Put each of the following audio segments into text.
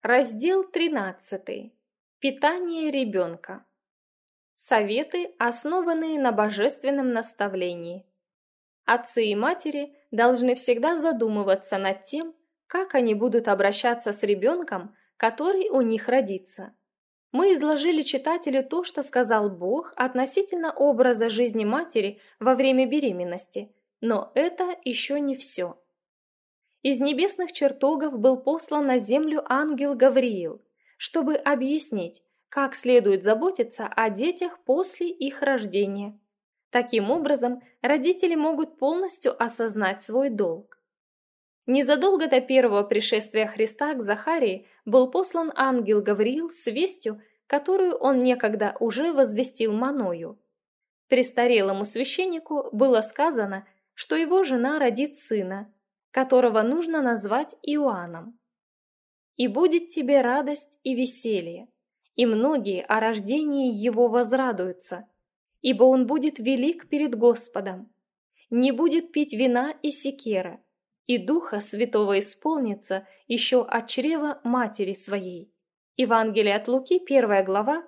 Раздел 13. Питание ребенка. Советы, основанные на божественном наставлении. Отцы и матери должны всегда задумываться над тем, как они будут обращаться с ребенком, который у них родится. Мы изложили читателю то, что сказал Бог относительно образа жизни матери во время беременности, но это еще не все. Из небесных чертогов был послан на землю ангел Гавриил, чтобы объяснить, как следует заботиться о детях после их рождения. Таким образом, родители могут полностью осознать свой долг. Незадолго до первого пришествия Христа к Захарии был послан ангел Гавриил с вестью, которую он некогда уже возвестил Маною. Престарелому священнику было сказано, что его жена родит сына, которого нужно назвать Иоанном. «И будет тебе радость и веселье, и многие о рождении его возрадуются, ибо он будет велик перед Господом, не будет пить вина и секера, и Духа Святого исполнится еще от чрева матери своей». Евангелие от Луки, 1 глава,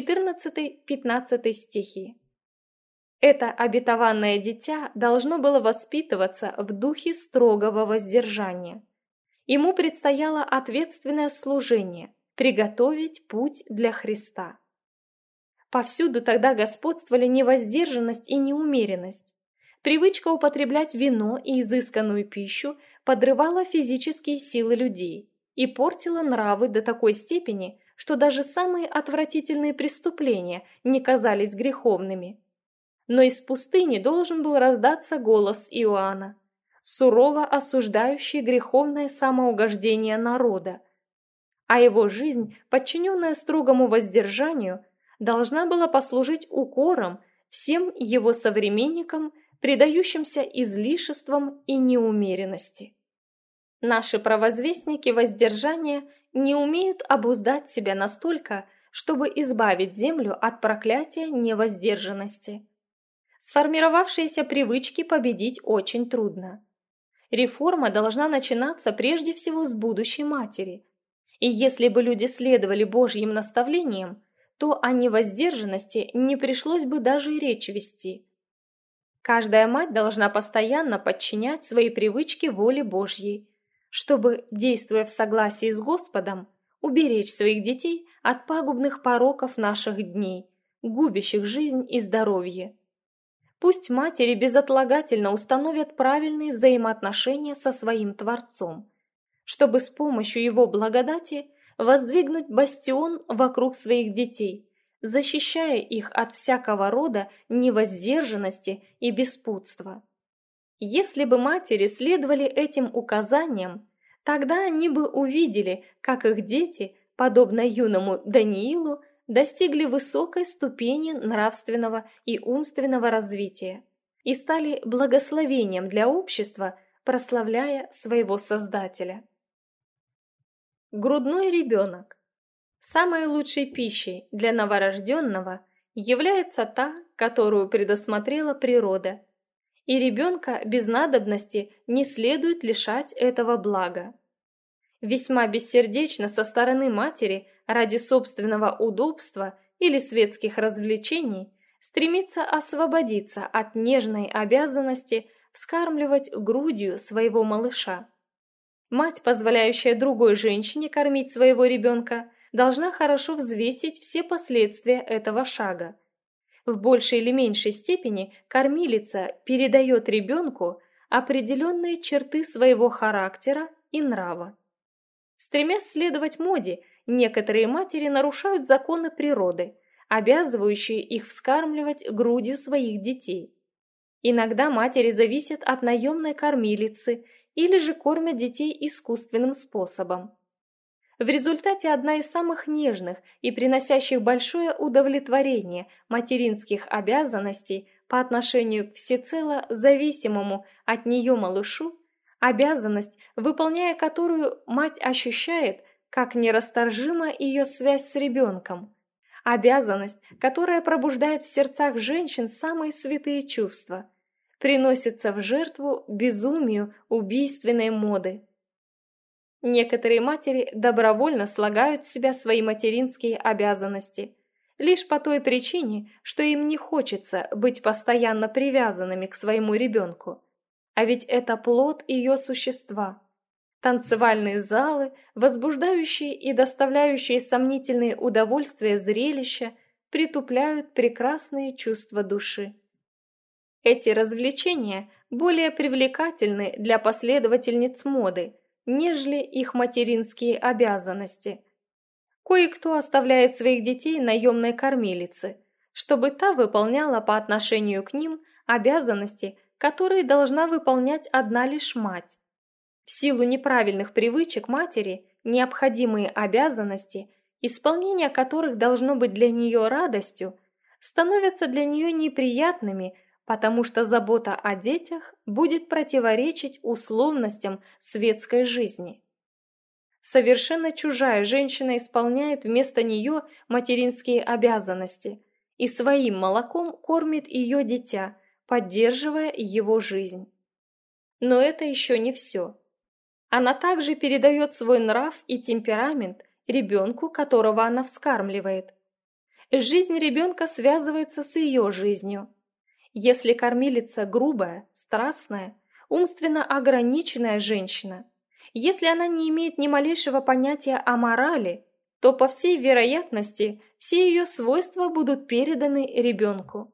14-15 стихи. Это обетованное дитя должно было воспитываться в духе строгого воздержания. Ему предстояло ответственное служение – приготовить путь для Христа. Повсюду тогда господствовали невоздержанность и неумеренность. Привычка употреблять вино и изысканную пищу подрывала физические силы людей и портила нравы до такой степени, что даже самые отвратительные преступления не казались греховными. Но из пустыни должен был раздаться голос Иоанна, сурово осуждающий греховное самоугождение народа, а его жизнь, подчиненная строгому воздержанию, должна была послужить укором всем его современникам, предающимся излишествам и неумеренности. Наши провозвестники воздержания не умеют обуздать себя настолько, чтобы избавить землю от проклятия невоздержанности. Сформировавшиеся привычки победить очень трудно. Реформа должна начинаться прежде всего с будущей матери. И если бы люди следовали Божьим наставлениям, то о невоздержанности не пришлось бы даже и речь вести. Каждая мать должна постоянно подчинять свои привычки воле Божьей, чтобы, действуя в согласии с Господом, уберечь своих детей от пагубных пороков наших дней, губящих жизнь и здоровье. Пусть матери безотлагательно установят правильные взаимоотношения со своим Творцом, чтобы с помощью Его благодати воздвигнуть бастион вокруг своих детей, защищая их от всякого рода невоздержанности и беспутства. Если бы матери следовали этим указаниям, тогда они бы увидели, как их дети, подобно юному Даниилу, достигли высокой ступени нравственного и умственного развития и стали благословением для общества, прославляя своего Создателя. Грудной ребенок. Самой лучшей пищей для новорожденного является та, которую предусмотрела природа, и ребенка без надобности не следует лишать этого блага. Весьма бессердечно со стороны матери ради собственного удобства или светских развлечений стремиться освободиться от нежной обязанности вскармливать грудью своего малыша. Мать, позволяющая другой женщине кормить своего ребенка, должна хорошо взвесить все последствия этого шага. В большей или меньшей степени кормилица передает ребенку определенные черты своего характера и нрава. Стремясь следовать моде, некоторые матери нарушают законы природы, обязывающие их вскармливать грудью своих детей. Иногда матери зависят от наемной кормилицы или же кормят детей искусственным способом. В результате одна из самых нежных и приносящих большое удовлетворение материнских обязанностей по отношению к всецело зависимому от нее малышу, обязанность, выполняя которую мать ощущает как нерасторжима ее связь с ребенком, обязанность, которая пробуждает в сердцах женщин самые святые чувства, приносится в жертву безумию убийственной моды. Некоторые матери добровольно слагают с себя свои материнские обязанности, лишь по той причине, что им не хочется быть постоянно привязанными к своему ребенку. А ведь это плод ее существа. Танцевальные залы, возбуждающие и доставляющие сомнительные удовольствия зрелища, притупляют прекрасные чувства души. Эти развлечения более привлекательны для последовательниц моды, нежели их материнские обязанности. Кое-кто оставляет своих детей наемной кормилице, чтобы та выполняла по отношению к ним обязанности, которые должна выполнять одна лишь мать. В силу неправильных привычек матери необходимые обязанности, исполнение которых должно быть для нее радостью, становятся для нее неприятными, потому что забота о детях будет противоречить условностям светской жизни. Совершенно чужая женщина исполняет вместо нее материнские обязанности и своим молоком кормит ее дитя, поддерживая его жизнь. Но это еще не все. Она также передает свой нрав и темперамент ребенку, которого она вскармливает. Жизнь ребенка связывается с ее жизнью. Если кормилица грубая, страстная, умственно ограниченная женщина, если она не имеет ни малейшего понятия о морали, то, по всей вероятности, все ее свойства будут переданы ребенку.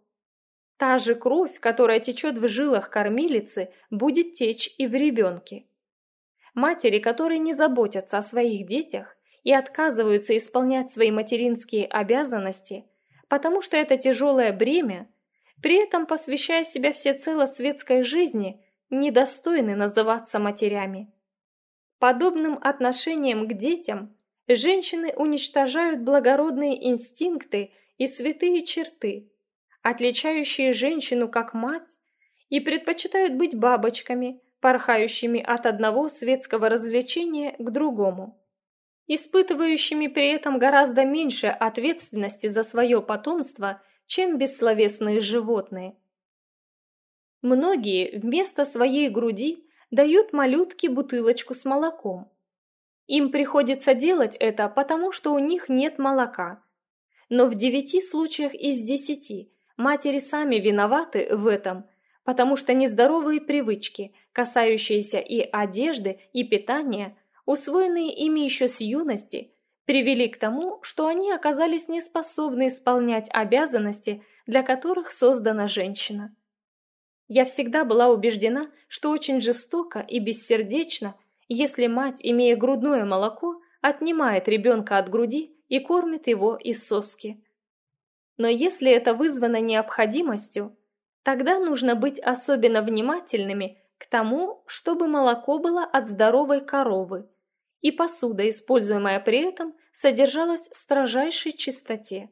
Та же кровь, которая течет в жилах кормилицы, будет течь и в ребенке. Матери, которые не заботятся о своих детях и отказываются исполнять свои материнские обязанности, потому что это тяжелое бремя, при этом посвящая себя всецело светской жизни, недостойны называться матерями. Подобным отношением к детям женщины уничтожают благородные инстинкты и святые черты, отличающие женщину как мать, и предпочитают быть бабочками, порхающими от одного светского развлечения к другому, испытывающими при этом гораздо меньше ответственности за свое потомство, чем бессловесные животные. Многие вместо своей груди дают малютке бутылочку с молоком. Им приходится делать это, потому что у них нет молока. Но в 9 случаях из 10 матери сами виноваты в этом, потому что нездоровые привычки, касающиеся и одежды, и питания, усвоенные ими еще с юности, привели к тому, что они оказались неспособны исполнять обязанности, для которых создана женщина. Я всегда была убеждена, что очень жестоко и бессердечно, если мать, имея грудное молоко, отнимает ребенка от груди и кормит его из соски. Но если это вызвано необходимостью, тогда нужно быть особенно внимательными к тому, чтобы молоко было от здоровой коровы, и посуда, используемая при этом, содержалась в строжайшей чистоте.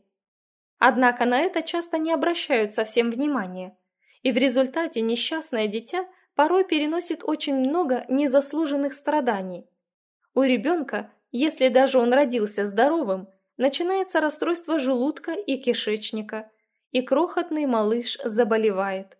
Однако на это часто не обращают совсем внимания, и в результате несчастное дитя порой переносит очень много незаслуженных страданий. У ребенка, если даже он родился здоровым, начинается расстройство желудка и кишечника, и крохотный малыш заболевает.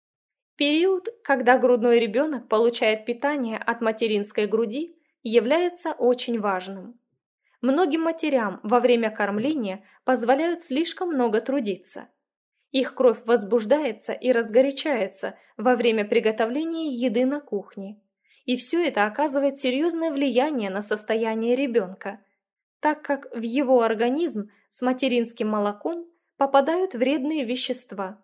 Период, когда грудной ребенок получает питание от материнской груди, является очень важным. Многим матерям во время кормления позволяют слишком много трудиться. Их кровь возбуждается и разгорячается во время приготовления еды на кухне. И все это оказывает серьезное влияние на состояние ребенка, так как в его организм с материнским молоком попадают вредные вещества.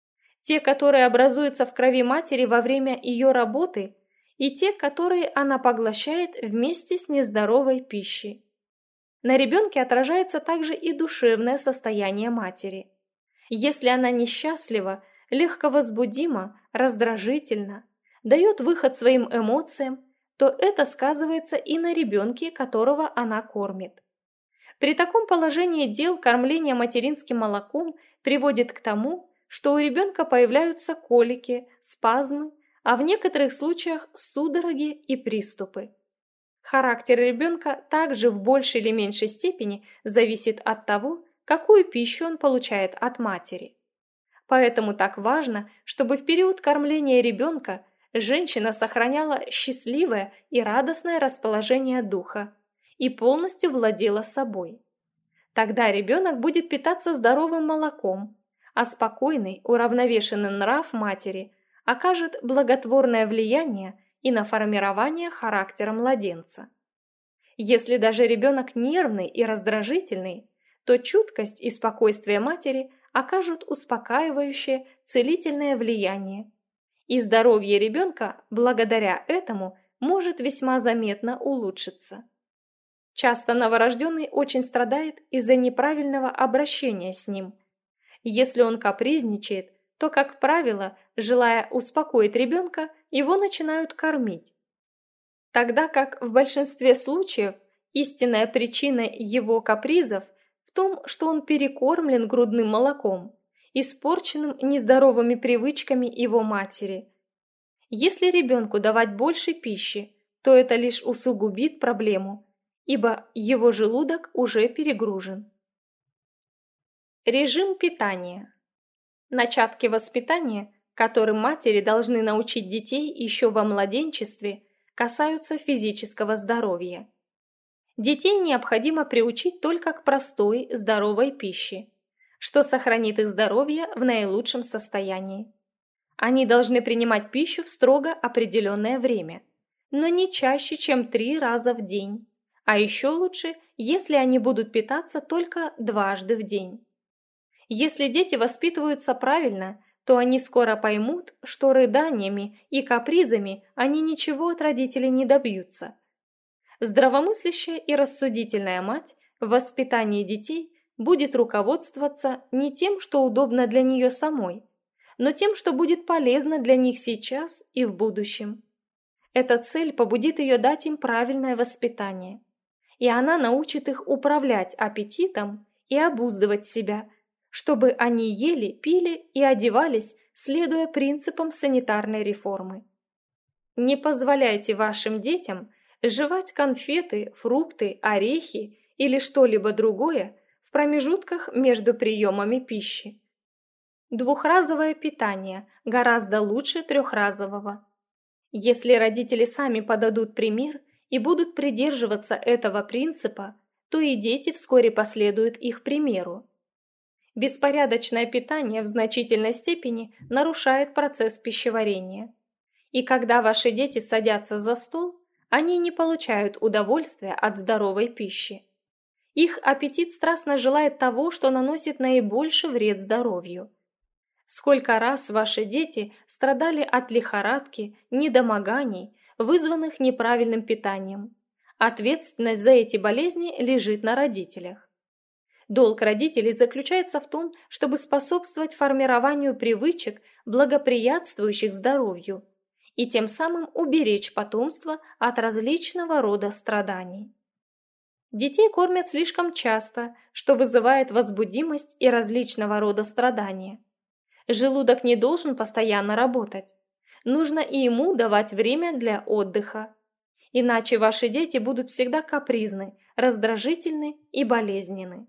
Те, которые образуются в крови матери во время ее работы, и те, которые она поглощает вместе с нездоровой пищей. На ребенке отражается также и душевное состояние матери. Если она несчастлива, легковозбудима, раздражительна, дает выход своим эмоциям, то это сказывается и на ребенке, которого она кормит. При таком положении дел кормление материнским молоком приводит к тому, что у ребенка появляются колики, спазмы, а в некоторых случаях судороги и приступы. Характер ребенка также в большей или меньшей степени зависит от того, какую пищу он получает от матери. Поэтому так важно, чтобы в период кормления ребенка женщина сохраняла счастливое и радостное расположение духа и полностью владела собой. Тогда ребенок будет питаться здоровым молоком, а спокойный, уравновешенный нрав матери окажет благотворное влияние и на формирование характера младенца. Если даже ребенок нервный и раздражительный, то чуткость и спокойствие матери окажут успокаивающее, целительное влияние, и здоровье ребенка благодаря этому может весьма заметно улучшиться. Часто новорожденный очень страдает из-за неправильного обращения с ним. Если он капризничает, то, как правило, желая успокоить ребенка, его начинают кормить. Тогда как в большинстве случаев истинная причина его капризов в том, что он перекормлен грудным молоком, испорченным нездоровыми привычками его матери. Если ребенку давать больше пищи, то это лишь усугубит проблему, ибо его желудок уже перегружен. Режим питания. Начатки воспитания, которым матери должны научить детей еще во младенчестве, касаются физического здоровья. Детей необходимо приучить только к простой, здоровой пище, что сохранит их здоровье в наилучшем состоянии. Они должны принимать пищу в строго определенное время, но не чаще, чем 3 раза в день, а еще лучше, если они будут питаться только дважды в день. Если дети воспитываются правильно, то они скоро поймут, что рыданиями и капризами они ничего от родителей не добьются. Здравомыслящая и рассудительная мать в воспитании детей будет руководствоваться не тем, что удобно для нее самой, но тем, что будет полезно для них сейчас и в будущем. Эта цель побудит ее дать им правильное воспитание, и она научит их управлять аппетитом и обуздывать себя, чтобы они ели, пили и одевались, следуя принципам санитарной реформы. Не позволяйте вашим детям жевать конфеты, фрукты, орехи или что-либо другое в промежутках между приемами пищи. Двухразовое питание гораздо лучше трехразового. Если родители сами подадут пример и будут придерживаться этого принципа, то и дети вскоре последуют их примеру. Беспорядочное питание в значительной степени нарушает процесс пищеварения. И когда ваши дети садятся за стол, они не получают удовольствия от здоровой пищи. Их аппетит страстно желает того, что наносит наибольший вред здоровью. Сколько раз ваши дети страдали от лихорадки, недомоганий, вызванных неправильным питанием. Ответственность за эти болезни лежит на родителях. Долг родителей заключается в том, чтобы способствовать формированию привычек, благоприятствующих здоровью, и тем самым уберечь потомство от различного рода страданий. Детей кормят слишком часто, что вызывает возбудимость и различного рода страдания. Желудок не должен постоянно работать. Нужно и ему давать время для отдыха. Иначе ваши дети будут всегда капризны, раздражительны и болезненны.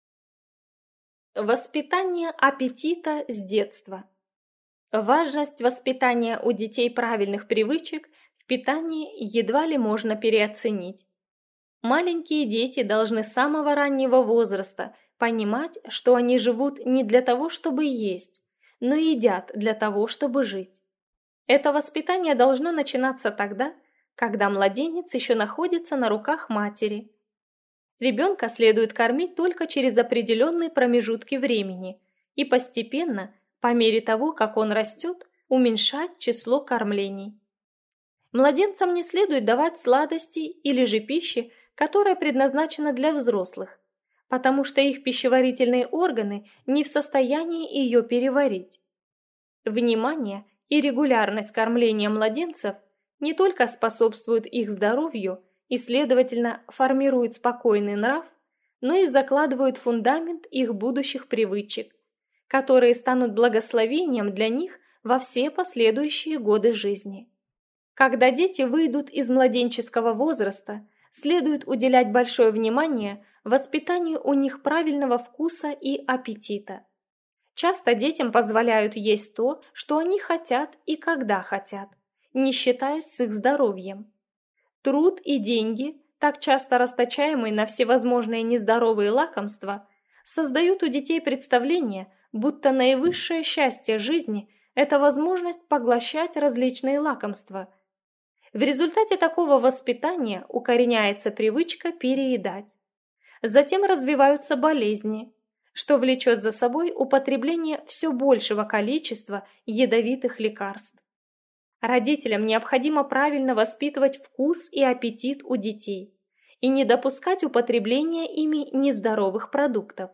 Воспитание аппетита с детства. Важность воспитания у детей правильных привычек в питании едва ли можно переоценить. Маленькие дети должны с самого раннего возраста понимать, что они живут не для того, чтобы есть, но едят для того, чтобы жить. Это воспитание должно начинаться тогда, когда младенец еще находится на руках матери. Ребенка следует кормить только через определенные промежутки времени и постепенно, по мере того, как он растет, уменьшать число кормлений. Младенцам не следует давать сладости или же пищи, которая предназначена для взрослых, потому что их пищеварительные органы не в состоянии ее переварить. Внимание и регулярность кормления младенцев не только способствуют их здоровью и, следовательно, формируют спокойный нрав, но и закладывают фундамент их будущих привычек, которые станут благословением для них во все последующие годы жизни. Когда дети выйдут из младенческого возраста, следует уделять большое внимание воспитанию у них правильного вкуса и аппетита. Часто детям позволяют есть то, что они хотят и когда хотят, не считаясь с их здоровьем. Труд и деньги, так часто расточаемые на всевозможные нездоровые лакомства, создают у детей представление, будто наивысшее счастье жизни – это возможность поглощать различные лакомства. В результате такого воспитания укореняется привычка переедать. Затем развиваются болезни, что влечет за собой употребление все большего количества ядовитых лекарств. Родителям необходимо правильно воспитывать вкус и аппетит у детей и не допускать употребления ими нездоровых продуктов.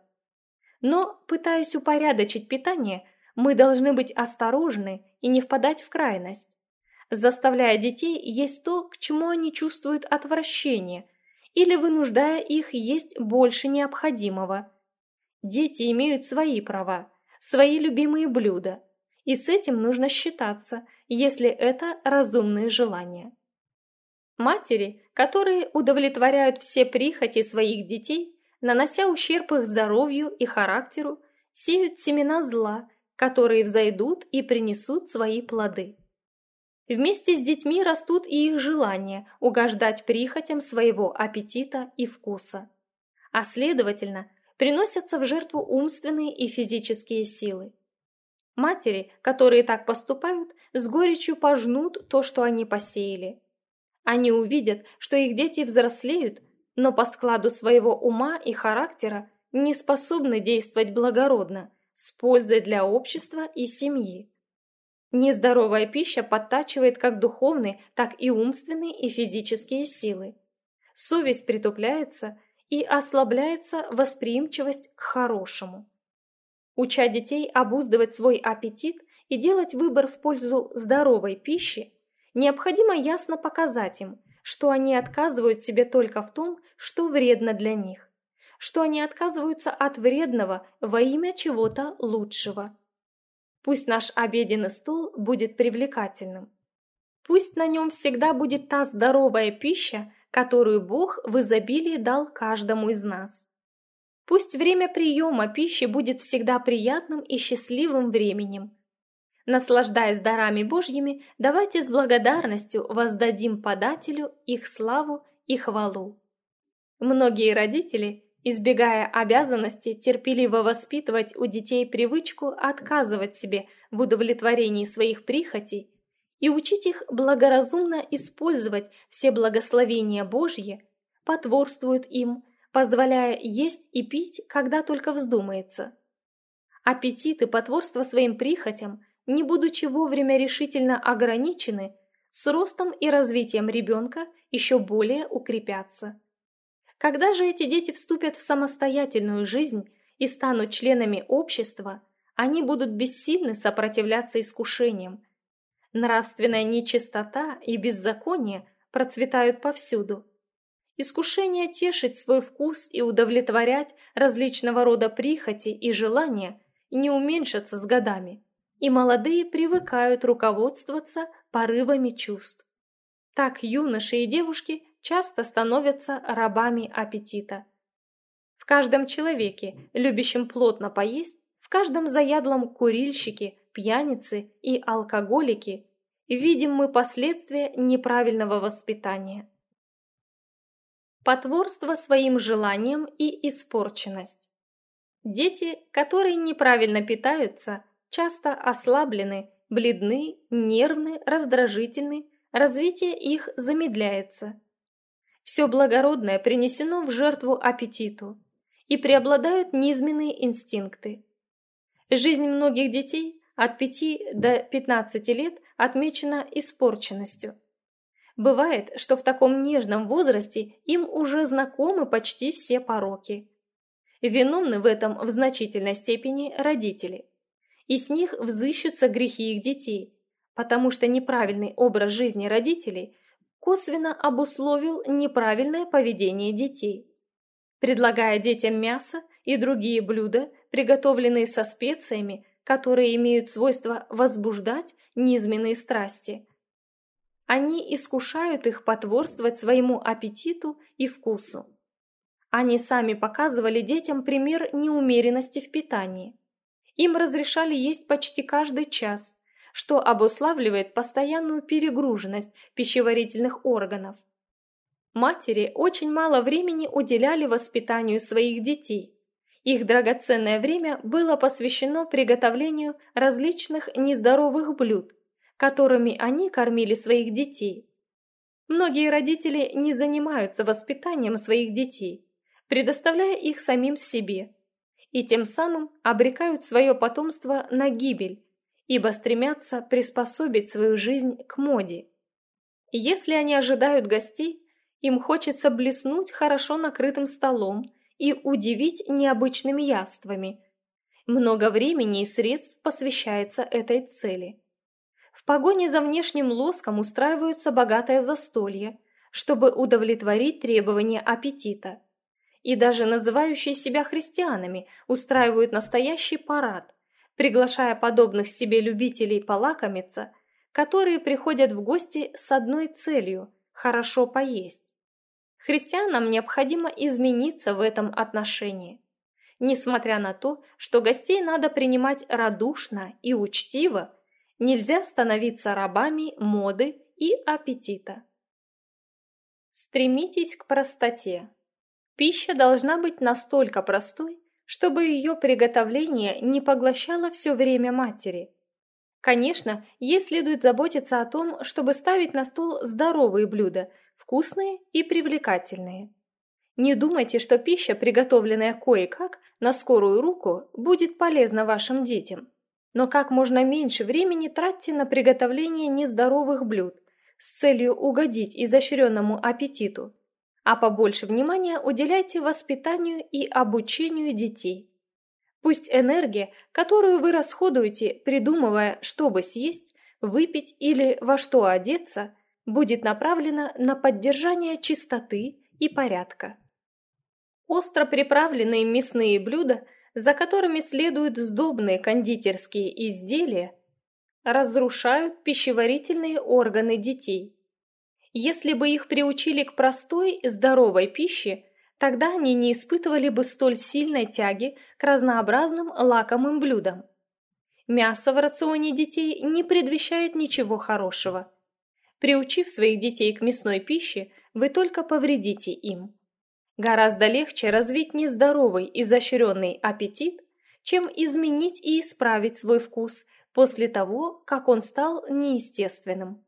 Но, пытаясь упорядочить питание, мы должны быть осторожны и не впадать в крайность, заставляя детей есть то, к чему они чувствуют отвращение, или вынуждая их есть больше необходимого. Дети имеют свои права, свои любимые блюда, и с этим нужно считаться, если это разумные желания. Матери, которые удовлетворяют все прихоти своих детей, нанося ущерб их здоровью и характеру, сеют семена зла, которые взойдут и принесут свои плоды. Вместе с детьми растут и их желания угождать прихотям своего аппетита и вкуса, а следовательно, приносятся в жертву умственные и физические силы. Матери, которые так поступают, с горечью пожнут то, что они посеяли. Они увидят, что их дети взрослеют, но по складу своего ума и характера не способны действовать благородно, с пользой для общества и семьи. Нездоровая пища подтачивает как духовные, так и умственные и физические силы. Совесть притупляется и ослабляется восприимчивость к хорошему. Уча детей обуздывать свой аппетит и делать выбор в пользу здоровой пищи, необходимо ясно показать им, что они отказывают себе только в том, что вредно для них, что они отказываются от вредного во имя чего-то лучшего. Пусть наш обеденный стол будет привлекательным. Пусть на нем всегда будет та здоровая пища, которую Бог в изобилии дал каждому из нас. Пусть время приема пищи будет всегда приятным и счастливым временем. Наслаждаясь дарами Божьими, давайте с благодарностью воздадим подателю их славу и хвалу. Многие родители, избегая обязанности терпеливо воспитывать у детей привычку отказывать себе в удовлетворении своих прихотей и учить их благоразумно использовать все благословения Божьи, потворствуют им, позволяя есть и пить, когда только вздумается. Аппетит и потворство своим прихотям, не будучи вовремя решительно ограничены, с ростом и развитием ребенка еще более укрепятся. Когда же эти дети вступят в самостоятельную жизнь и станут членами общества, они будут бессильны сопротивляться искушениям. Нравственная нечистота и беззаконие процветают повсюду. Искушение тешить свой вкус и удовлетворять различного рода прихоти и желания не уменьшатся с годами, и молодые привыкают руководствоваться порывами чувств. Так юноши и девушки часто становятся рабами аппетита. В каждом человеке, любящем плотно поесть, в каждом заядлом курильщике, пьянице и алкоголике видим мы последствия неправильного воспитания. Потворство своим желаниям и испорченность. Дети, которые неправильно питаются, часто ослаблены, бледны, нервны, раздражительны, развитие их замедляется. Все благородное принесено в жертву аппетиту, и преобладают низменные инстинкты. Жизнь многих детей от 5 до 15 лет отмечена испорченностью. Бывает, что в таком нежном возрасте им уже знакомы почти все пороки. Виновны в этом в значительной степени родители, и с них взыщутся грехи их детей, потому что неправильный образ жизни родителей косвенно обусловил неправильное поведение детей. Предлагая детям мясо и другие блюда, приготовленные со специями, которые имеют свойство возбуждать низменные страсти, они искушают их потворствовать своему аппетиту и вкусу. Они сами показывали детям пример неумеренности в питании. Им разрешали есть почти каждый час, что обуславливает постоянную перегруженность пищеварительных органов. Матери очень мало времени уделяли воспитанию своих детей. Их драгоценное время было посвящено приготовлению различных нездоровых блюд, которыми они кормили своих детей. Многие родители не занимаются воспитанием своих детей, предоставляя их самим себе, и тем самым обрекают свое потомство на гибель, ибо стремятся приспособить свою жизнь к моде. И если они ожидают гостей, им хочется блеснуть хорошо накрытым столом и удивить необычными яствами. Много времени и средств посвящается этой цели. В погоне за внешним лоском устраиваются богатое застолье, чтобы удовлетворить требования аппетита. И даже называющие себя христианами устраивают настоящий парад, приглашая подобных себе любителей полакомиться, которые приходят в гости с одной целью – хорошо поесть. Христианам необходимо измениться в этом отношении. Несмотря на то, что гостей надо принимать радушно и учтиво, нельзя становиться рабами моды и аппетита. Стремитесь к простоте. Пища должна быть настолько простой, чтобы ее приготовление не поглощало все время матери. Конечно, ей следует заботиться о том, чтобы ставить на стол здоровые блюда, вкусные и привлекательные. Не думайте, что пища, приготовленная кое-как, на скорую руку, будет полезна вашим детям. Но как можно меньше времени тратьте на приготовление нездоровых блюд с целью угодить изощренному аппетиту, а побольше внимания уделяйте воспитанию и обучению детей. Пусть энергия, которую вы расходуете, придумывая, что бы съесть, выпить или во что одеться, будет направлена на поддержание чистоты и порядка. Остро приправленные мясные блюда, за которыми следуют сдобные кондитерские изделия, разрушают пищеварительные органы детей. Если бы их приучили к простой, здоровой пище, тогда они не испытывали бы столь сильной тяги к разнообразным лакомым блюдам. Мясо в рационе детей не предвещает ничего хорошего. Приучив своих детей к мясной пище, вы только повредите им. Гораздо легче развить нездоровый, изощренный аппетит, чем изменить и исправить свой вкус после того, как он стал неестественным.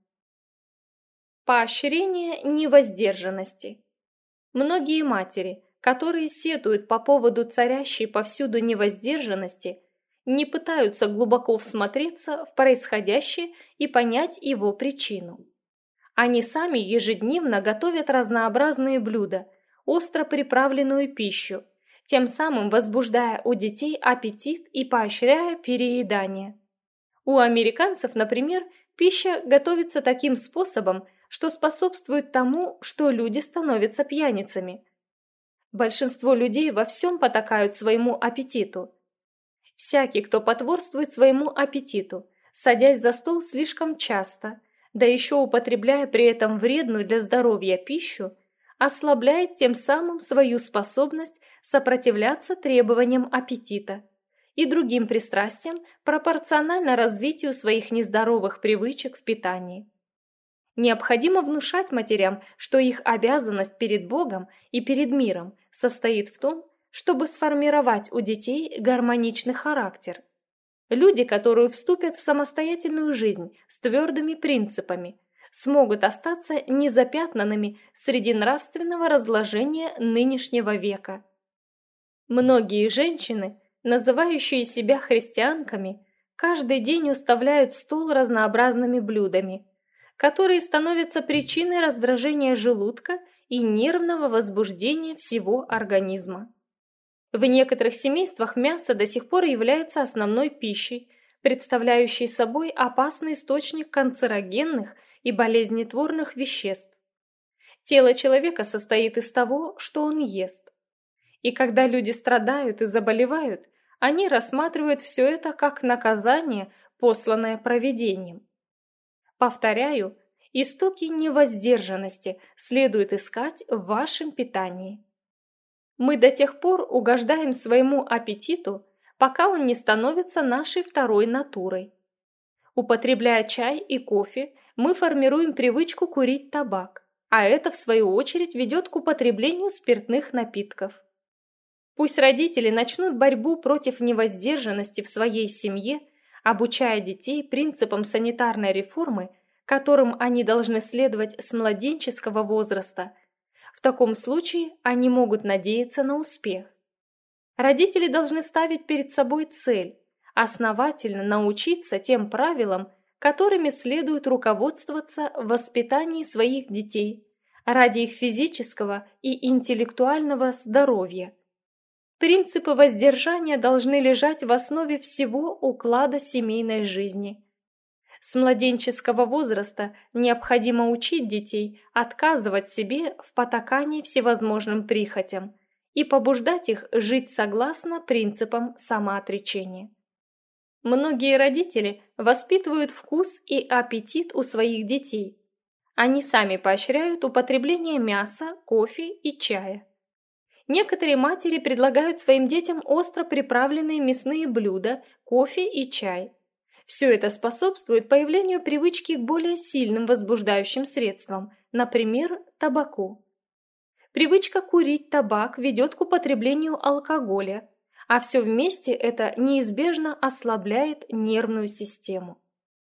Поощрение невоздержанности. Многие матери, которые сетуют по поводу царящей повсюду невоздержанности, не пытаются глубоко всмотреться в происходящее и понять его причину. Они сами ежедневно готовят разнообразные блюда, остро приправленную пищу, тем самым возбуждая у детей аппетит и поощряя переедание. У американцев, например, пища готовится таким способом, что способствует тому, что люди становятся пьяницами. Большинство людей во всем потакают своему аппетиту. Всякий, кто потворствует своему аппетиту, садясь за стол слишком часто, да еще употребляя при этом вредную для здоровья пищу, ослабляет тем самым свою способность сопротивляться требованиям аппетита и другим пристрастиям пропорционально развитию своих нездоровых привычек в питании. Необходимо внушать матерям, что их обязанность перед Богом и перед миром состоит в том, чтобы сформировать у детей гармоничный характер. Люди, которые вступят в самостоятельную жизнь с твердыми принципами, смогут остаться незапятнанными среди нравственного разложения нынешнего века. Многие женщины, называющие себя христианками, каждый день уставляют стол разнообразными блюдами, которые становятся причиной раздражения желудка и нервного возбуждения всего организма. В некоторых семействах мясо до сих пор является основной пищей, представляющей собой опасный источник канцерогенных и болезнетворных веществ. Тело человека состоит из того, что он ест. И когда люди страдают и заболевают, они рассматривают все это как наказание, посланное провидением. Повторяю, истоки невоздержанности следует искать в вашем питании. Мы до тех пор угождаем своему аппетиту, пока он не становится нашей второй натурой. Употребляя чай и кофе, мы формируем привычку курить табак, а это, в свою очередь, ведет к употреблению спиртных напитков. Пусть родители начнут борьбу против невоздержанности в своей семье, обучая детей принципам санитарной реформы, которым они должны следовать с младенческого возраста. В таком случае они могут надеяться на успех. Родители должны ставить перед собой цель – основательно научиться тем правилам, которыми следует руководствоваться в воспитании своих детей ради их физического и интеллектуального здоровья. Принципы воздержания должны лежать в основе всего уклада семейной жизни. С младенческого возраста необходимо учить детей отказывать себе в потакании всевозможным прихотям и побуждать их жить согласно принципам самоотречения. Многие родители воспитывают вкус и аппетит у своих детей. Они сами поощряют употребление мяса, кофе и чая. Некоторые матери предлагают своим детям остро приправленные мясные блюда, кофе и чай. Все это способствует появлению привычки к более сильным возбуждающим средствам, например, табаку. Привычка курить табак ведет к употреблению алкоголя, а все вместе это неизбежно ослабляет нервную систему.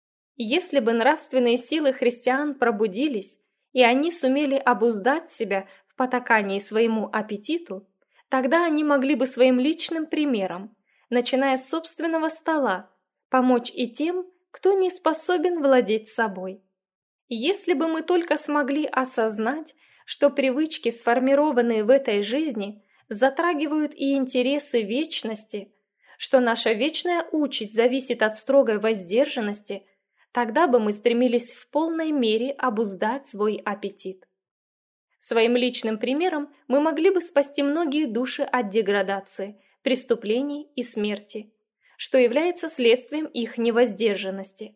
Если бы нравственные силы христиан пробудились, и они сумели обуздать себя в потакании своему аппетиту, тогда они могли бы своим личным примером, начиная с собственного стола, помочь и тем, кто не способен владеть собой. Если бы мы только смогли осознать, что привычки, сформированные в этой жизни, затрагивают и интересы вечности, что наша вечная участь зависит от строгой воздержанности, тогда бы мы стремились в полной мере обуздать свой аппетит. Своим личным примером мы могли бы спасти многие души от деградации, преступлений и смерти, что является следствием их невоздержанности.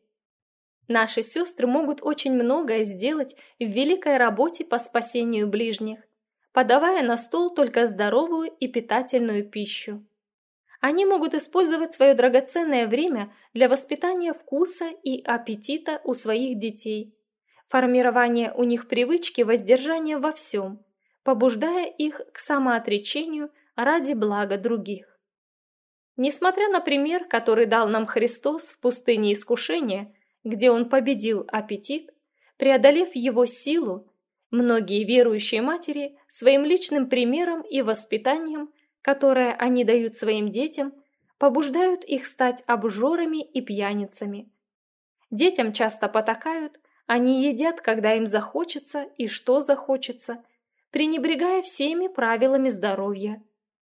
Наши сестры могут очень многое сделать в великой работе по спасению ближних, подавая на стол только здоровую и питательную пищу. Они могут использовать свое драгоценное время для воспитания вкуса и аппетита у своих детей, формирования у них привычки воздержания во всем, побуждая их к самоотречению ради блага других. Несмотря на пример, который дал нам Христос в пустыне искушения, где Он победил аппетит, преодолев его силу, многие верующие матери своим личным примером и воспитанием, которое они дают своим детям, побуждают их стать обжорами и пьяницами. Детям часто потакают, они едят, когда им захочется и что захочется, пренебрегая всеми правилами здоровья.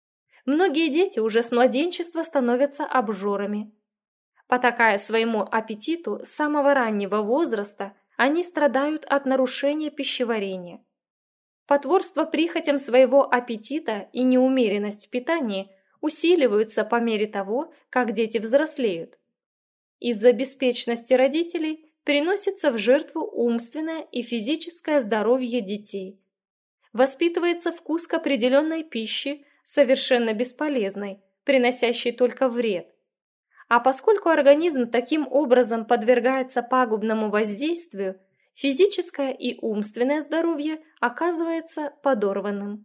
Многие дети уже с младенчества становятся обжорами. Потакая своему аппетиту с самого раннего возраста, они страдают от нарушения пищеварения. Потворство прихотям своего аппетита и неумеренность в питании усиливаются по мере того, как дети взрослеют. Из-за беспечности родителей приносится в жертву умственное и физическое здоровье детей. Воспитывается вкус к определенной пище, совершенно бесполезной, приносящей только вред. А поскольку организм таким образом подвергается пагубному воздействию, физическое и умственное здоровье оказывается подорванным.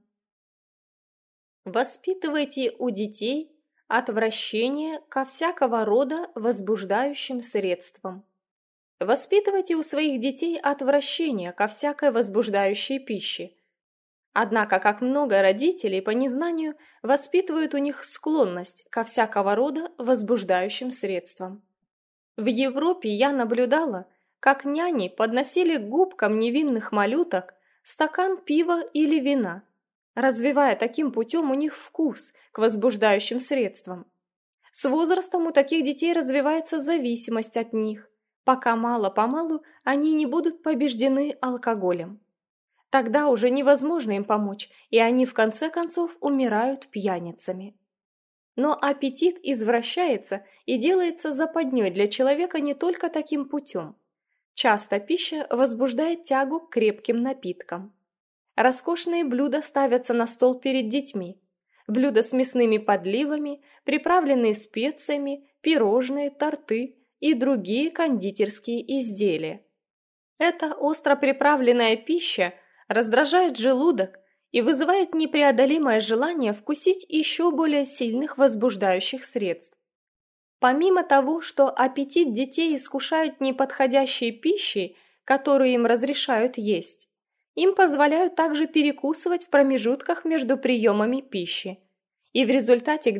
Воспитывайте у детей отвращение ко всякого рода возбуждающим средствам. Воспитывайте у своих детей отвращение ко всякой возбуждающей пище. Однако, как много родителей по незнанию воспитывают у них склонность ко всякого рода возбуждающим средствам. В Европе я наблюдала, как няни подносили к губкам невинных малюток стакан пива или вина, развивая таким путем у них вкус к возбуждающим средствам. С возрастом у таких детей развивается зависимость от них, пока мало-помалу они не будут побеждены алкоголем. Тогда уже невозможно им помочь, и они в конце концов умирают пьяницами. Но аппетит извращается и делается западней для человека не только таким путем. Часто пища возбуждает тягу к крепким напиткам. Роскошные блюда ставятся на стол перед детьми. Блюда с мясными подливами, приправленные специями, пирожные, торты и другие кондитерские изделия. Эта остро приправленная пища раздражает желудок и вызывает непреодолимое желание вкусить еще более сильных возбуждающих средств. Помимо того, что аппетит детей искушают неподходящей пищей, которую им разрешают есть, им позволяют также перекусывать в промежутках между приемами пищи. И в результате к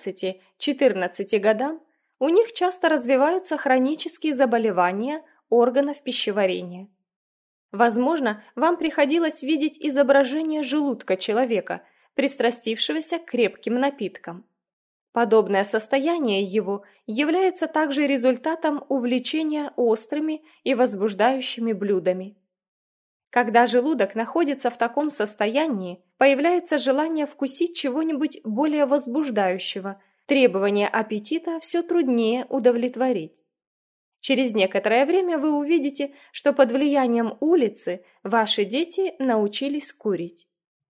12-14 годам у них часто развиваются хронические заболевания органов пищеварения. Возможно, вам приходилось видеть изображение желудка человека, пристрастившегося к крепким напиткам. Подобное состояние его является также результатом увлечения острыми и возбуждающими блюдами. Когда желудок находится в таком состоянии, появляется желание вкусить чего-нибудь более возбуждающего, требование аппетита все труднее удовлетворить. Через некоторое время вы увидите, что под влиянием улицы ваши дети научились курить.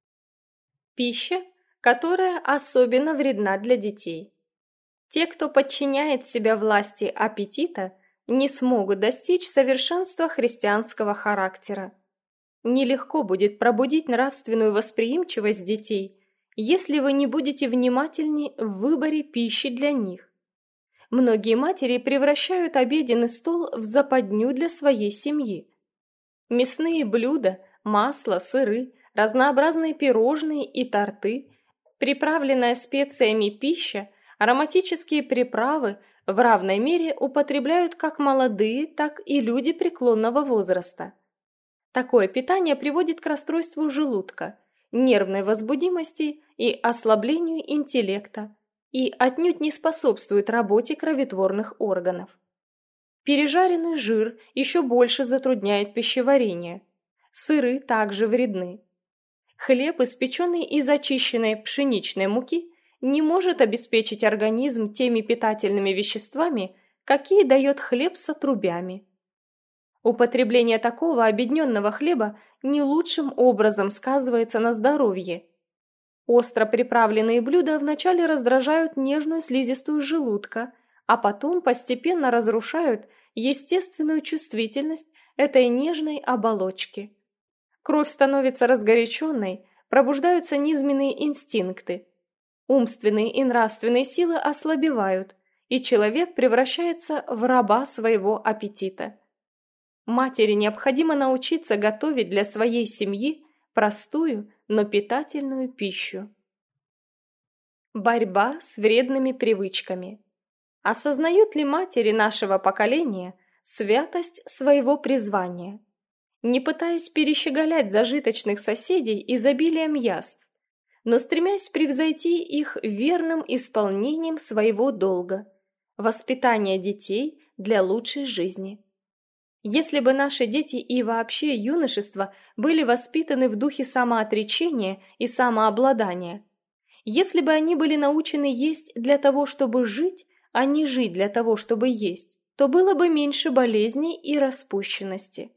Пища, которая особенно вредна для детей. Те, кто подчиняет себя власти аппетита, не смогут достичь совершенства христианского характера. Нелегко будет пробудить нравственную восприимчивость детей, если вы не будете внимательны в выборе пищи для них. Многие матери превращают обеденный стол в западню для своей семьи. Мясные блюда, масло, сыры, разнообразные пирожные и торты, приправленная специями пища, ароматические приправы в равной мере употребляют как молодые, так и люди преклонного возраста. Такое питание приводит к расстройству желудка, нервной возбудимости и ослаблению интеллекта и отнюдь не способствует работе кроветворных органов. Пережаренный жир еще больше затрудняет пищеварение. Сыры также вредны. Хлеб, испеченный из очищенной пшеничной муки, не может обеспечить организм теми питательными веществами, какие дает хлеб с отрубями. Употребление такого обедненного хлеба не лучшим образом сказывается на здоровье. Остро приправленные блюда вначале раздражают нежную слизистую желудка, а потом постепенно разрушают естественную чувствительность этой нежной оболочки. Кровь становится разгоряченной, пробуждаются низменные инстинкты. Умственные и нравственные силы ослабевают, и человек превращается в раба своего аппетита. Матери необходимо научиться готовить для своей семьи простую, но питательную пищу. Борьба с вредными привычками. Осознают ли матери нашего поколения святость своего призвания, не пытаясь перещеголять зажиточных соседей изобилием яств, но стремясь превзойти их верным исполнением своего долга – воспитания детей для лучшей жизни? Если бы наши дети и вообще юношество были воспитаны в духе самоотречения и самообладания, если бы они были научены есть для того, чтобы жить, а не жить для того, чтобы есть, то было бы меньше болезней и распущенности.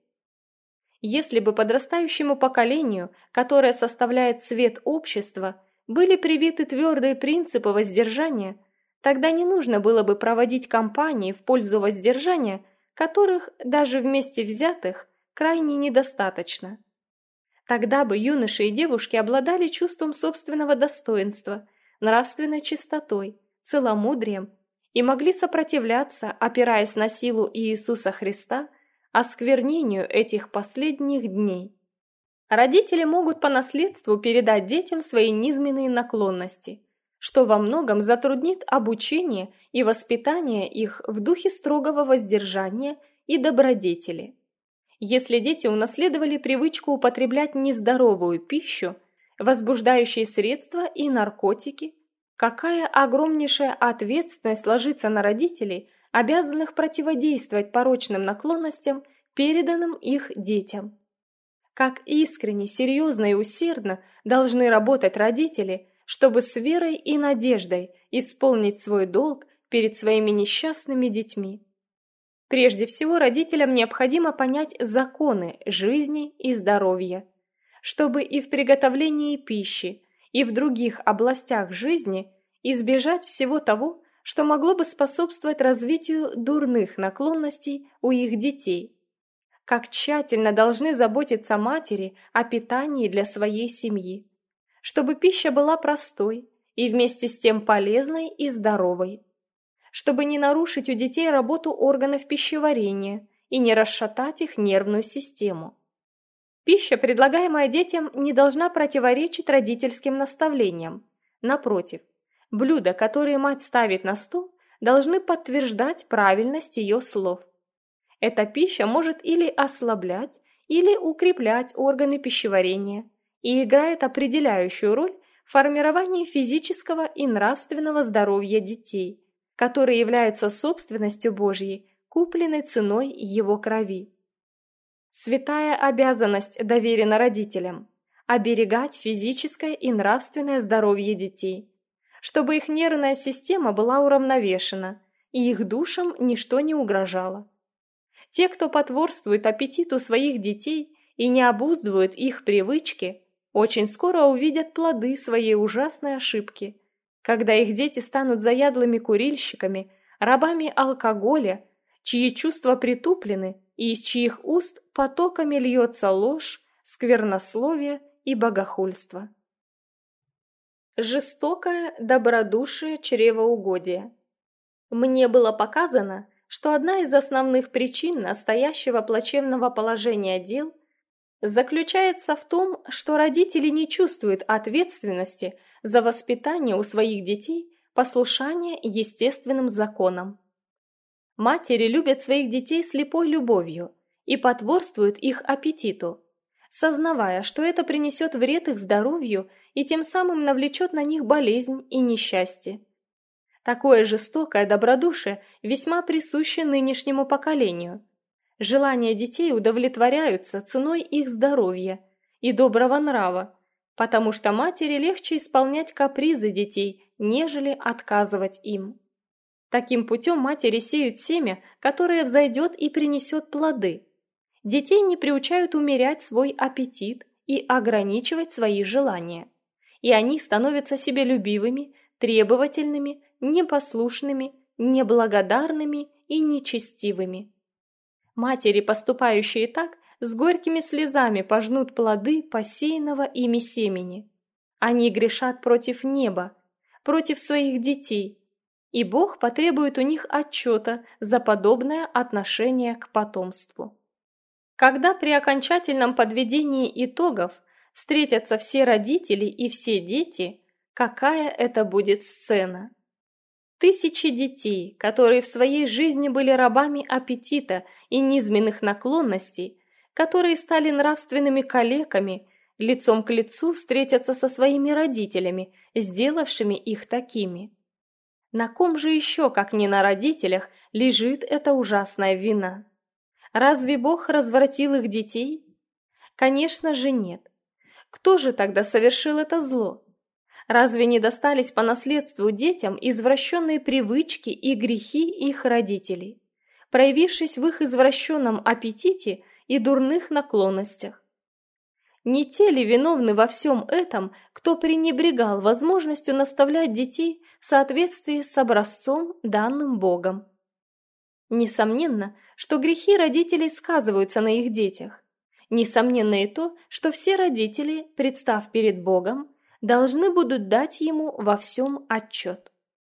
Если бы подрастающему поколению, которое составляет цвет общества, были привиты твердые принципы воздержания, тогда не нужно было бы проводить кампании в пользу воздержания, которых даже вместе взятых крайне недостаточно. Тогда бы юноши и девушки обладали чувством собственного достоинства, нравственной чистотой, целомудрием и могли сопротивляться, опираясь на силу Иисуса Христа, осквернению этих последних дней. Родители могут по наследству передать детям свои низменные наклонности, что во многом затруднит обучение и воспитание их в духе строгого воздержания и добродетели. Если дети унаследовали привычку употреблять нездоровую пищу, возбуждающие средства и наркотики, какая огромнейшая ответственность ложится на родителей, обязанных противодействовать порочным наклонностям, переданным их детям. Как искренне, серьезно и усердно должны работать родители, чтобы с верой и надеждой исполнить свой долг перед своими несчастными детьми. Прежде всего, родителям необходимо понять законы жизни и здоровья, чтобы и в приготовлении пищи, и в других областях жизни избежать всего того, что могло бы способствовать развитию дурных наклонностей у их детей. Как тщательно должны заботиться матери о питании для своей семьи, чтобы пища была простой и вместе с тем полезной и здоровой, чтобы не нарушить у детей работу органов пищеварения и не расшатать их нервную систему. Пища, предлагаемая детям, не должна противоречить родительским наставлениям. Напротив, блюда, которые мать ставит на стол, должны подтверждать правильность ее слов. Эта пища может или ослаблять, или укреплять органы пищеварения и играет определяющую роль в формировании физического и нравственного здоровья детей, которые являются собственностью Божьей, купленной ценой его крови. Святая обязанность доверена родителям – оберегать физическое и нравственное здоровье детей, чтобы их нервная система была уравновешена и их душам ничто не угрожало. Те, кто потворствует аппетиту своих детей и не обуздывают их привычки, очень скоро увидят плоды своей ужасной ошибки, когда их дети станут заядлыми курильщиками, рабами алкоголя, чьи чувства притуплены и из чьих уст потоками льется ложь, сквернословие и богохульство. Жестокое добродушие чревоугодия. Мне было показано, что одна из основных причин настоящего плачевного положения дел заключается в том, что родители не чувствуют ответственности за воспитание у своих детей послушания естественным законам. Матери любят своих детей слепой любовью и потворствуют их аппетиту, сознавая, что это принесет вред их здоровью и тем самым навлечет на них болезнь и несчастье. Такое жестокое добродушие весьма присуще нынешнему поколению. Желания детей удовлетворяются ценой их здоровья и доброго нрава, потому что матери легче исполнять капризы детей, нежели отказывать им. Таким путем матери сеют семя, которое взойдет и принесет плоды. Детей не приучают умерять свой аппетит и ограничивать свои желания, и они становятся себелюбивыми, требовательными, непослушными, неблагодарными и нечестивыми. Матери, поступающие так, с горькими слезами пожнут плоды посеянного ими семени. Они грешат против неба, против своих детей, и Бог потребует у них отчета за подобное отношение к потомству. Когда при окончательном подведении итогов встретятся все родители и все дети, какая это будет сцена? Тысячи детей, которые в своей жизни были рабами аппетита и низменных наклонностей, которые стали нравственными калеками, лицом к лицу встретятся со своими родителями, сделавшими их такими. На ком же еще, как не на родителях, лежит эта ужасная вина? Разве Бог развратил их детей? Конечно же нет. Кто же тогда совершил это зло? Разве не достались по наследству детям извращенные привычки и грехи их родителей, проявившись в их извращенном аппетите и дурных наклонностях? Не те ли виновны во всем этом, кто пренебрегал возможностью наставлять детей в соответствии с образцом, данным Богом? Несомненно, что грехи родителей сказываются на их детях. Несомненно и то, что все родители, представ перед Богом, должны будут дать ему во всем отчет.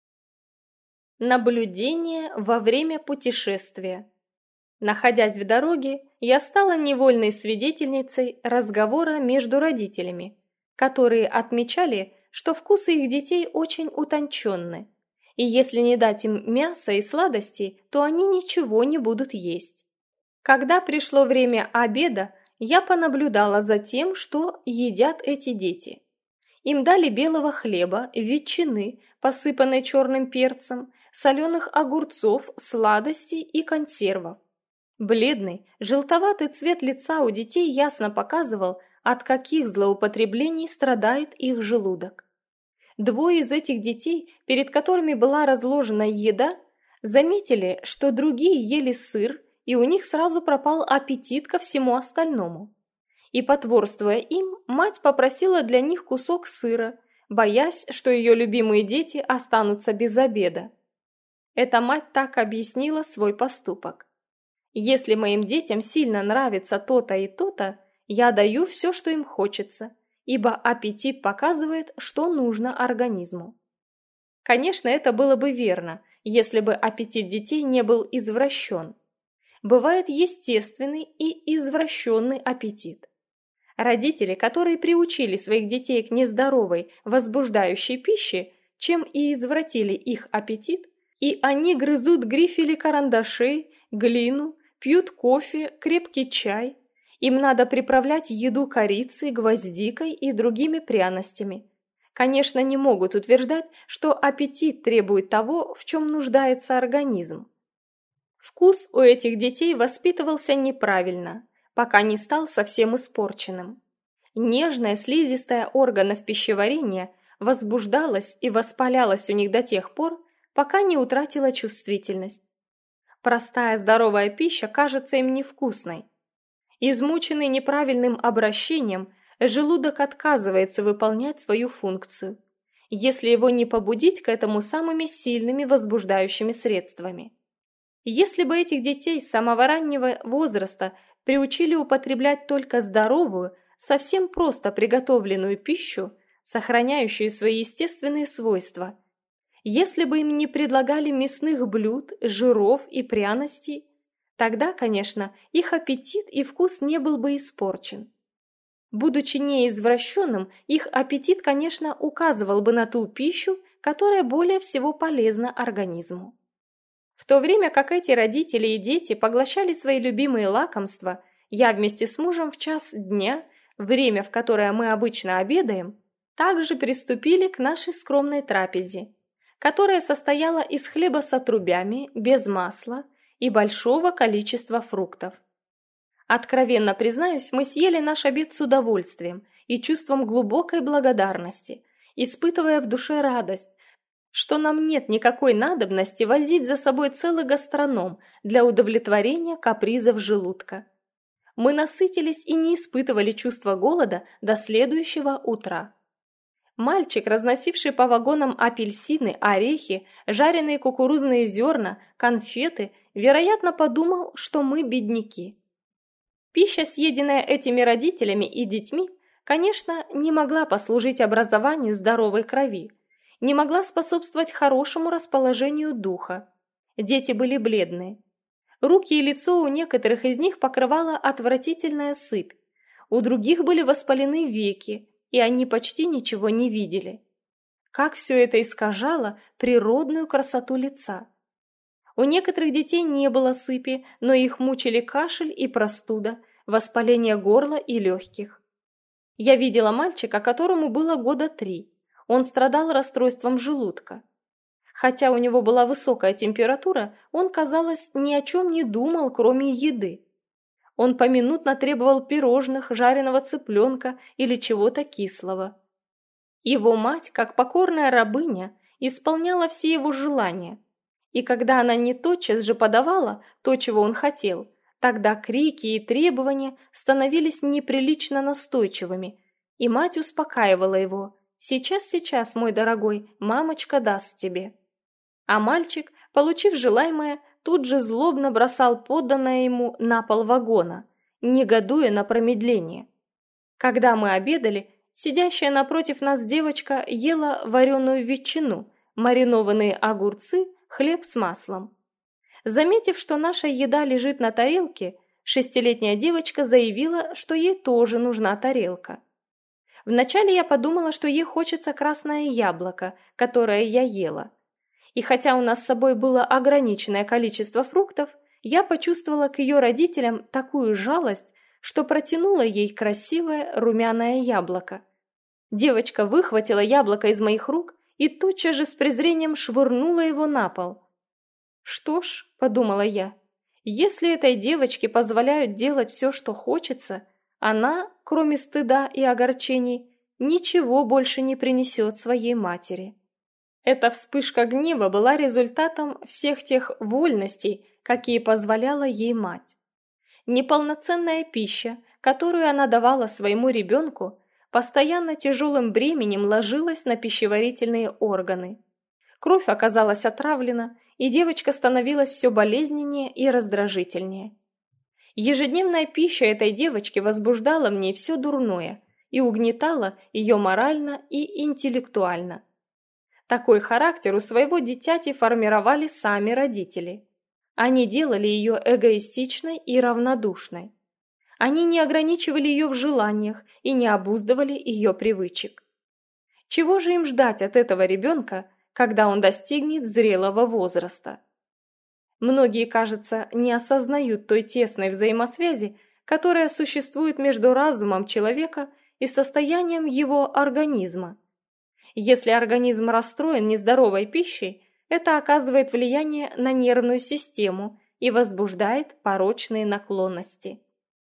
Наблюдение во время путешествия. Находясь в дороге, я стала невольной свидетельницей разговора между родителями, которые отмечали, что вкусы их детей очень утонченны, и если не дать им мяса и сладостей, то они ничего не будут есть. Когда пришло время обеда, я понаблюдала за тем, что едят эти дети. Им дали белого хлеба, ветчины, посыпанной черным перцем, соленых огурцов, сладостей и консервов. Бледный, желтоватый цвет лица у детей ясно показывал, от каких злоупотреблений страдает их желудок. Двое из этих детей, перед которыми была разложена еда, заметили, что другие ели сыр, и у них сразу пропал аппетит ко всему остальному. И, потворствуя им, мать попросила для них кусок сыра, боясь, что ее любимые дети останутся без обеда. Эта мать так объяснила свой поступок. Если моим детям сильно нравится то-то и то-то, я даю все, что им хочется, ибо аппетит показывает, что нужно организму. Конечно, это было бы верно, если бы аппетит детей не был извращен. Бывает естественный и извращенный аппетит. Родители, которые приучили своих детей к нездоровой, возбуждающей пище, чем и извратили их аппетит, и они грызут грифели карандашей, глину, пьют кофе, крепкий чай. Им надо приправлять еду корицей, гвоздикой и другими пряностями. Конечно, не могут утверждать, что аппетит требует того, в чем нуждается организм. Вкус у этих детей воспитывался неправильно, пока не стал совсем испорченным. Нежная слизистая органов пищеварения возбуждалась и воспалялась у них до тех пор, пока не утратила чувствительность. Простая здоровая пища кажется им невкусной. Измученный неправильным обращением, желудок отказывается выполнять свою функцию, если его не побудить к этому самыми сильными возбуждающими средствами. Если бы этих детей с самого раннего возраста приучили употреблять только здоровую, совсем просто приготовленную пищу, сохраняющую свои естественные свойства, если бы им не предлагали мясных блюд, жиров и пряностей, тогда, конечно, их аппетит и вкус не был бы испорчен. Будучи неизвращенным, их аппетит, конечно, указывал бы на ту пищу, которая более всего полезна организму. В то время как эти родители и дети поглощали свои любимые лакомства, я вместе с мужем в час дня, время, в которое мы обычно обедаем, также приступили к нашей скромной трапезе, которая состояла из хлеба с отрубями, без масла и большого количества фруктов. Откровенно признаюсь, мы съели наш обед с удовольствием и чувством глубокой благодарности, испытывая в душе радость, что нам нет никакой надобности возить за собой целый гастроном для удовлетворения капризов желудка. Мы насытились и не испытывали чувства голода до следующего утра. Мальчик, разносивший по вагонам апельсины, орехи, жареные кукурузные зерна, конфеты, вероятно, подумал, что мы бедняки. Пища, съеденная этими родителями и детьми, конечно, не могла послужить образованию здоровой крови, не могла способствовать хорошему расположению духа. Дети были бледные. Руки и лицо у некоторых из них покрывала отвратительная сыпь, у других были воспалены веки, и они почти ничего не видели. Как все это искажало природную красоту лица. У некоторых детей не было сыпи, но их мучили кашель и простуда, воспаление горла и легких. Я видела мальчика, которому было года 3. Он страдал расстройством желудка. Хотя у него была высокая температура, он, казалось, ни о чем не думал, кроме еды. Он поминутно требовал пирожных, жареного цыпленка или чего-то кислого. Его мать, как покорная рабыня, исполняла все его желания. И когда она не тотчас же подавала то, чего он хотел, тогда крики и требования становились неприлично настойчивыми, и мать успокаивала его: «Сейчас, сейчас, мой дорогой, мамочка даст тебе». А мальчик, получив желаемое, тут же злобно бросал подданное ему на пол вагона, негодуя на промедление. Когда мы обедали, сидящая напротив нас девочка ела вареную ветчину, маринованные огурцы, хлеб с маслом. Заметив, что наша еда лежит на тарелке, 6-летняя девочка заявила, что ей тоже нужна тарелка. Вначале я подумала, что ей хочется красное яблоко, которое я ела. И хотя у нас с собой было ограниченное количество фруктов, я почувствовала к ее родителям такую жалость, что протянула ей красивое румяное яблоко. Девочка выхватила яблоко из моих рук и тотчас же с презрением швырнула его на пол. «Что ж», — подумала я, — «если этой девочке позволяют делать все, что хочется, она, кроме стыда и огорчений, ничего больше не принесет своей матери». Эта вспышка гнева была результатом всех тех вольностей, какие позволяла ей мать. Неполноценная пища, которую она давала своему ребенку, постоянно тяжелым бременем ложилась на пищеварительные органы. Кровь оказалась отравлена, и девочка становилась все болезненнее и раздражительнее. Ежедневная пища этой девочки возбуждала в ней все дурное и угнетала ее морально и интеллектуально. Такой характер у своего дитяти формировали сами родители. Они делали ее эгоистичной и равнодушной. Они не ограничивали ее в желаниях и не обуздывали ее привычек. Чего же им ждать от этого ребенка, когда он достигнет зрелого возраста? Многие, кажется, не осознают той тесной взаимосвязи, которая существует между разумом человека и состоянием его организма. Если организм расстроен нездоровой пищей, это оказывает влияние на нервную систему и возбуждает порочные наклонности.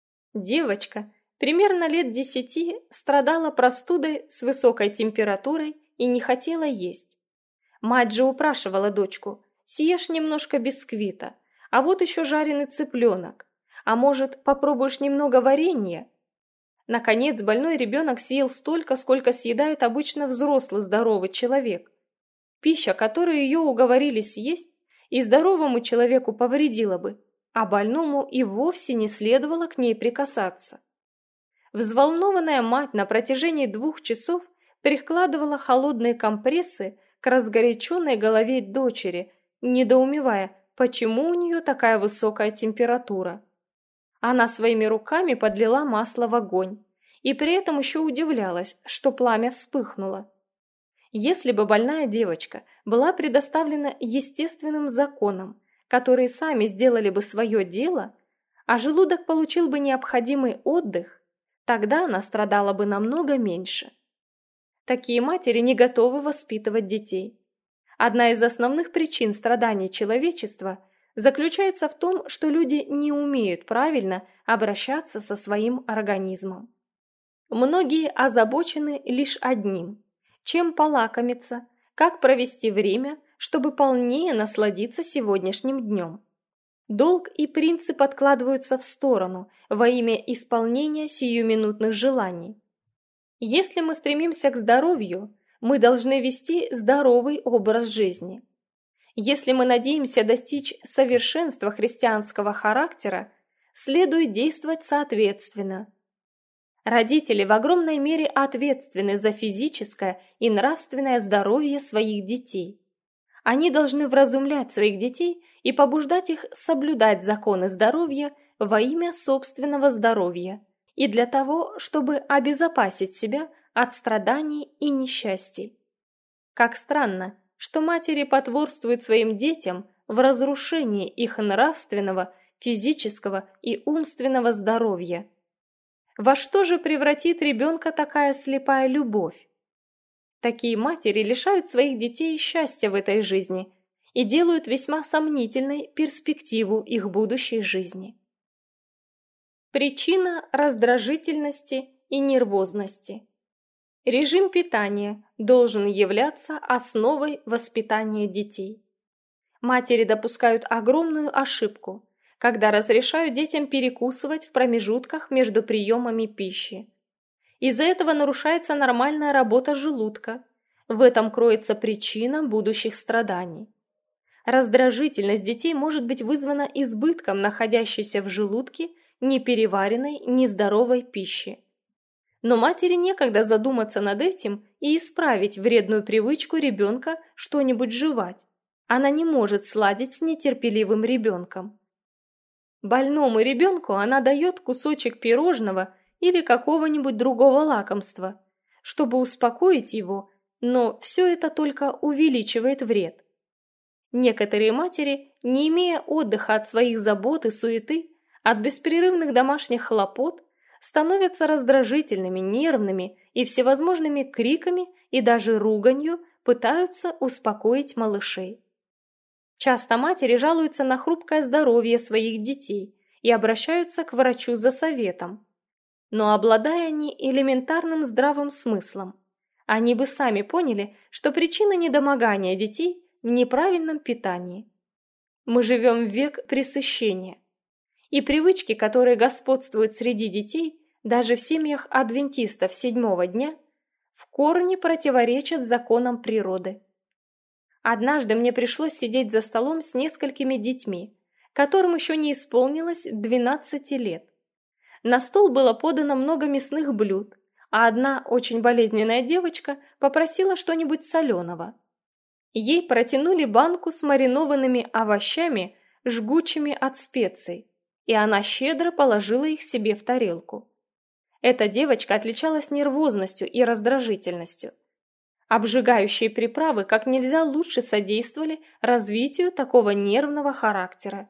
Девочка примерно лет 10 страдала простудой с высокой температурой и не хотела есть. Мать же упрашивала дочку: «Съешь немножко бисквита, а вот еще жареный цыпленок, а может, попробуешь немного варенья?» Наконец, больной ребенок съел столько, сколько съедает обычно взрослый здоровый человек. Пища, которую ее уговорили съесть, и здоровому человеку повредила бы, а больному и вовсе не следовало к ней прикасаться. Взволнованная мать на протяжении 2 часов прикладывала холодные компрессы к разгоряченной голове дочери, недоумевая, почему у нее такая высокая температура. Она своими руками подлила масло в огонь и при этом еще удивлялась, что пламя вспыхнуло. Если бы больная девочка была предоставлена естественным законам, которые сами сделали бы свое дело, а желудок получил бы необходимый отдых, тогда она страдала бы намного меньше. Такие матери не готовы воспитывать детей. Одна из основных причин страданий человечества заключается в том, что люди не умеют правильно обращаться со своим организмом. Многие озабочены лишь одним – чем полакомиться, как провести время, чтобы полнее насладиться сегодняшним днем. Долг и принцип откладываются в сторону во имя исполнения сиюминутных желаний. Если мы стремимся к здоровью, мы должны вести здоровый образ жизни. Если мы надеемся достичь совершенства христианского характера, следует действовать соответственно. Родители в огромной мере ответственны за физическое и нравственное здоровье своих детей. Они должны вразумлять своих детей и побуждать их соблюдать законы здоровья во имя собственного здоровья и для того, чтобы обезопасить себя от страданий и несчастий. Как странно, что матери потворствуют своим детям в разрушении их нравственного, физического и умственного здоровья. Во что же превратит ребенка такая слепая любовь? Такие матери лишают своих детей счастья в этой жизни и делают весьма сомнительной перспективу их будущей жизни. Причина раздражительности и нервозности. Режим питания должен являться основой воспитания детей. Матери допускают огромную ошибку, когда разрешают детям перекусывать в промежутках между приемами пищи. Из-за этого нарушается нормальная работа желудка. В этом кроется причина будущих страданий. Раздражительность детей может быть вызвана избытком находящейся в желудке непереваренной, нездоровой пищи. Но матери некогда задуматься над этим и исправить вредную привычку ребенка что-нибудь жевать. Она не может сладить с нетерпеливым ребенком. Больному ребенку она дает кусочек пирожного или какого-нибудь другого лакомства, чтобы успокоить его, но все это только увеличивает вред. Некоторые матери, не имея отдыха от своих забот и суеты, от беспрерывных домашних хлопот, становятся раздражительными, нервными и всевозможными криками и даже руганью пытаются успокоить малышей. Часто матери жалуются на хрупкое здоровье своих детей и обращаются к врачу за советом. Но обладая они элементарным здравым смыслом, они бы сами поняли, что причина недомогания детей в неправильном питании. Мы живем в век пресыщения. И привычки, которые господствуют среди детей, даже в семьях адвентистов 7-го дня, в корне противоречат законам природы. Однажды мне пришлось сидеть за столом с несколькими детьми, которым еще не исполнилось 12 лет. На стол было подано много мясных блюд, а одна очень болезненная девочка попросила что-нибудь соленого. Ей протянули банку с маринованными овощами, жгучими от специй, и она щедро положила их себе в тарелку. Эта девочка отличалась нервозностью и раздражительностью. Обжигающие приправы как нельзя лучше содействовали развитию такого нервного характера.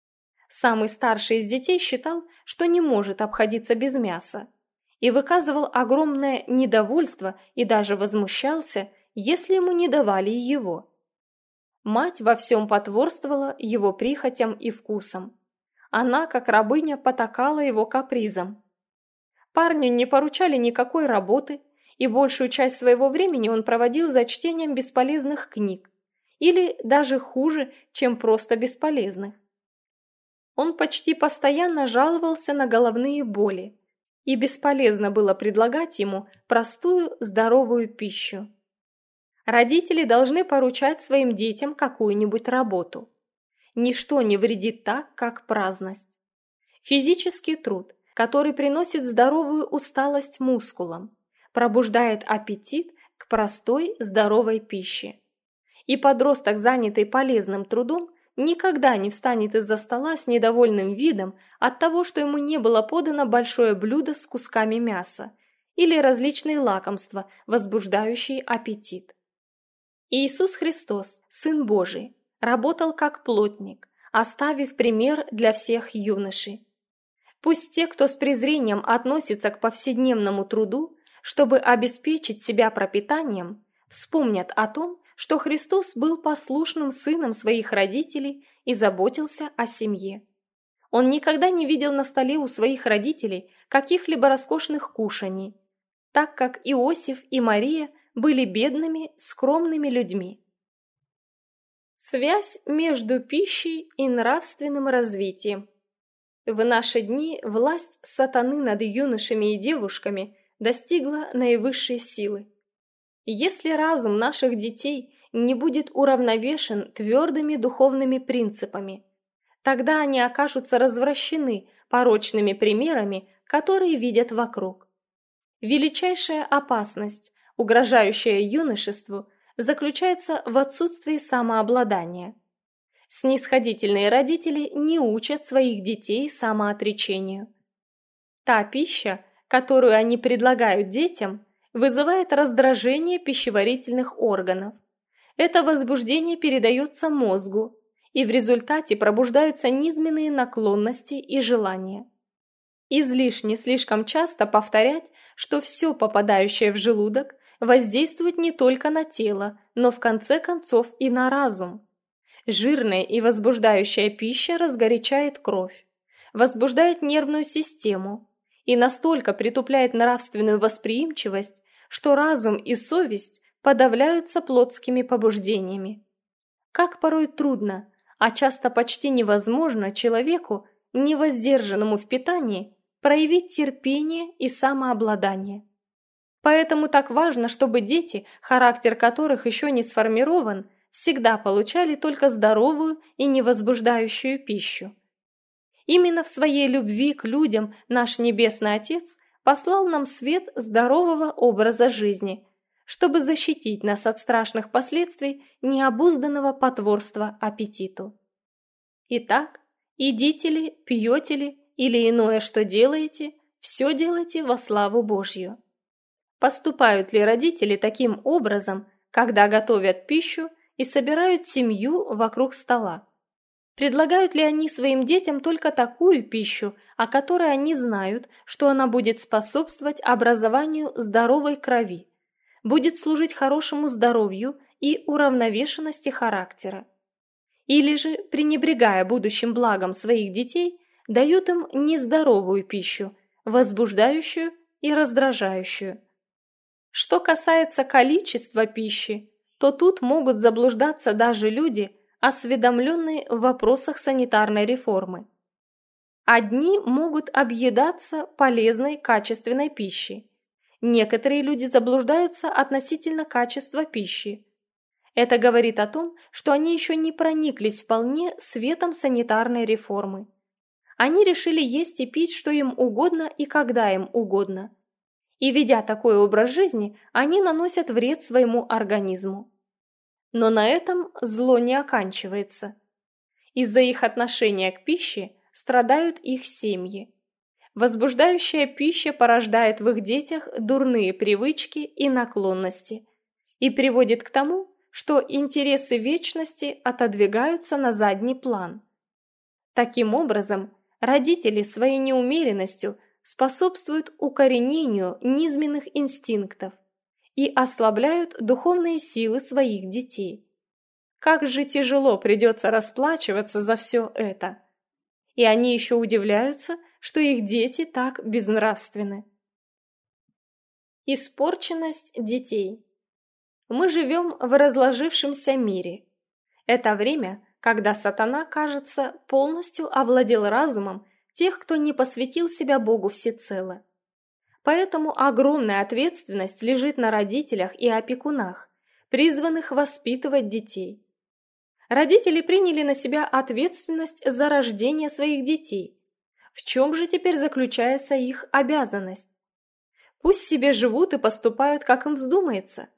Самый старший из детей считал, что не может обходиться без мяса, и выказывал огромное недовольство и даже возмущался, если ему не давали его. Мать во всем потворствовала его прихотям и вкусам. Она, как рабыня, потакала его капризам. Парню не поручали никакой работы, и большую часть своего времени он проводил за чтением бесполезных книг, или даже хуже, чем просто бесполезных. Он почти постоянно жаловался на головные боли, и бесполезно было предлагать ему простую, здоровую пищу. Родители должны поручать своим детям какую-нибудь работу. Ничто не вредит так, как праздность. Физический труд, который приносит здоровую усталость мускулам, пробуждает аппетит к простой, здоровой пище. И подросток, занятый полезным трудом, никогда не встанет из-за стола с недовольным видом от того, что ему не было подано большое блюдо с кусками мяса или различные лакомства, возбуждающие аппетит. Иисус Христос, Сын Божий, работал как плотник, оставив пример для всех юношей. Пусть те, кто с презрением относится к повседневному труду, чтобы обеспечить себя пропитанием, вспомнят о том, что Христос был послушным сыном своих родителей и заботился о семье. Он никогда не видел на столе у своих родителей каких-либо роскошных кушаний, так как Иосиф и Мария были бедными, скромными людьми. Связь между пищей и нравственным развитием. В наши дни власть сатаны над юношами и девушками достигла наивысшей силы. Если разум наших детей не будет уравновешен твердыми духовными принципами, тогда они окажутся развращены порочными примерами, которые видят вокруг. Величайшая опасность, угрожающая юношеству, заключается в отсутствии самообладания. Снисходительные родители не учат своих детей самоотречению. Та пища, которую они предлагают детям, вызывает раздражение пищеварительных органов. Это возбуждение передается мозгу, и в результате пробуждаются низменные наклонности и желания. Излишне слишком часто повторять, что все попадающее в желудок воздействует не только на тело, но в конце концов и на разум. Жирная и возбуждающая пища разгорячает кровь, возбуждает нервную систему и настолько притупляет нравственную восприимчивость, что разум и совесть подавляются плотскими побуждениями. Как порой трудно, а часто почти невозможно человеку, невоздержанному в питании, проявить терпение и самообладание. Поэтому так важно, чтобы дети, характер которых еще не сформирован, всегда получали только здоровую и невозбуждающую пищу. Именно в своей любви к людям наш Небесный Отец послал нам свет здорового образа жизни, чтобы защитить нас от страшных последствий необузданного потворства аппетиту. Итак, едите ли, пьете ли или иное, что делаете, все делайте во славу Божью. Поступают ли родители таким образом, когда готовят пищу и собирают семью вокруг стола? Предлагают ли они своим детям только такую пищу, о которой они знают, что она будет способствовать образованию здоровой крови, будет служить хорошему здоровью и уравновешенности характера? Или же, пренебрегая будущим благом своих детей, дают им нездоровую пищу, возбуждающую и раздражающую? Что касается количества пищи, то тут могут заблуждаться даже люди, осведомленные в вопросах санитарной реформы. Одни могут объедаться полезной качественной пищей. Некоторые люди заблуждаются относительно качества пищи. Это говорит о том, что они еще не прониклись вполне светом санитарной реформы. Они решили есть и пить, что им угодно и когда им угодно. И ведя такой образ жизни, они наносят вред своему организму. Но на этом зло не оканчивается. Из-за их отношения к пище страдают их семьи. Возбуждающая пища порождает в их детях дурные привычки и наклонности и приводит к тому, что интересы вечности отодвигаются на задний план. Таким образом, родители своей неумеренностью способствуют укоренению низменных инстинктов и ослабляют духовные силы своих детей. Как же тяжело придется расплачиваться за все это. И они еще удивляются, что их дети так безнравственны. Испорченность детей. Мы живем в разложившемся мире. Это время, когда сатана, кажется, полностью овладел разумом тех, кто не посвятил себя Богу всецело. Поэтому огромная ответственность лежит на родителях и опекунах, призванных воспитывать детей. Родители приняли на себя ответственность за рождение своих детей. В чем же теперь заключается их обязанность? Пусть себе живут и поступают, как им вздумается.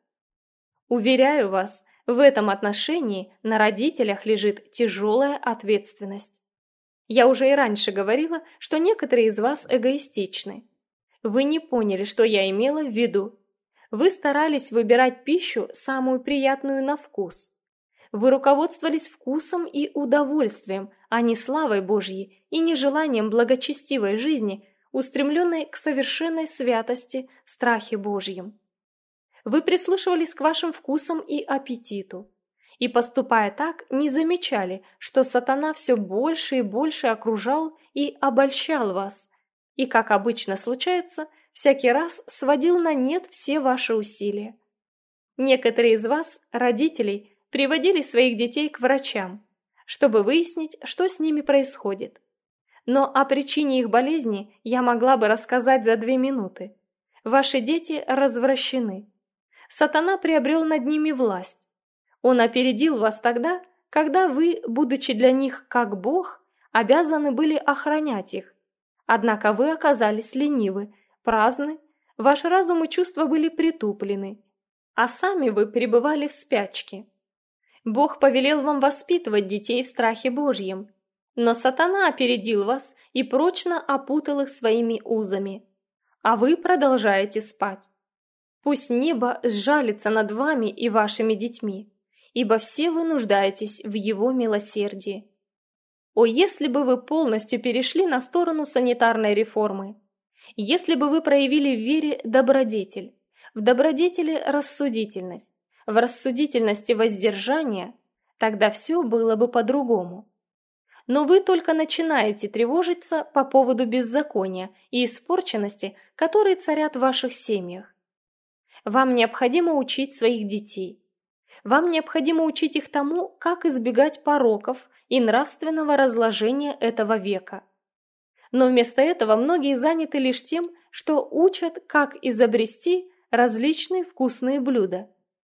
Уверяю вас, в этом отношении на родителях лежит тяжелая ответственность. Я уже и раньше говорила, что некоторые из вас эгоистичны. Вы не поняли, что я имела в виду. Вы старались выбирать пищу самую приятную на вкус. Вы руководствовались вкусом и удовольствием, а не славой Божьей и не желанием благочестивой жизни, устремленной к совершенной святости в страхе Божьем. Вы прислушивались к вашим вкусам и аппетиту, и, поступая так, не замечали, что сатана все больше и больше окружал и обольщал вас, и, как обычно случается, всякий раз сводил на нет все ваши усилия. Некоторые из вас, родителей, приводили своих детей к врачам, чтобы выяснить, что с ними происходит. Но о причине их болезни я могла бы рассказать за 2 минуты. Ваши дети развращены. Сатана приобрел над ними власть. Он опередил вас тогда, когда вы, будучи для них как Бог, обязаны были охранять их. Однако вы оказались ленивы, праздны, ваш разум и чувства были притуплены, а сами вы пребывали в спячке. Бог повелел вам воспитывать детей в страхе Божьем, но сатана опередил вас и прочно опутал их своими узами, а вы продолжаете спать. Пусть небо сжалится над вами и вашими детьми, ибо все вы нуждаетесь в его милосердии. О, если бы вы полностью перешли на сторону санитарной реформы, если бы вы проявили в вере добродетель, в добродетели рассудительность, в рассудительности воздержание, тогда все было бы по-другому. Но вы только начинаете тревожиться по поводу беззакония и испорченности, которые царят в ваших семьях. Вам необходимо учить своих детей. Вам необходимо учить их тому, как избегать пороков и нравственного разложения этого века. Но вместо этого многие заняты лишь тем, что учат, как изобрести различные вкусные блюда.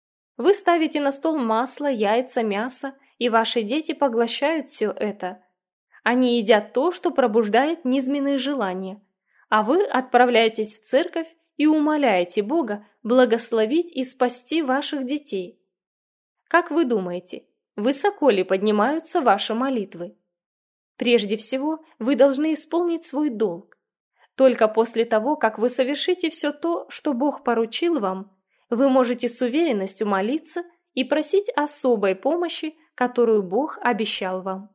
Вы ставите на стол масло, яйца, мясо, и ваши дети поглощают все это. Они едят то, что пробуждает низменные желания, а вы отправляетесь в церковь и умоляете Бога благословить и спасти ваших детей. Как вы думаете, высоко ли поднимаются ваши молитвы? Прежде всего, вы должны исполнить свой долг. Только после того, как вы совершите все то, что Бог поручил вам, вы можете с уверенностью молиться и просить особой помощи, которую Бог обещал вам.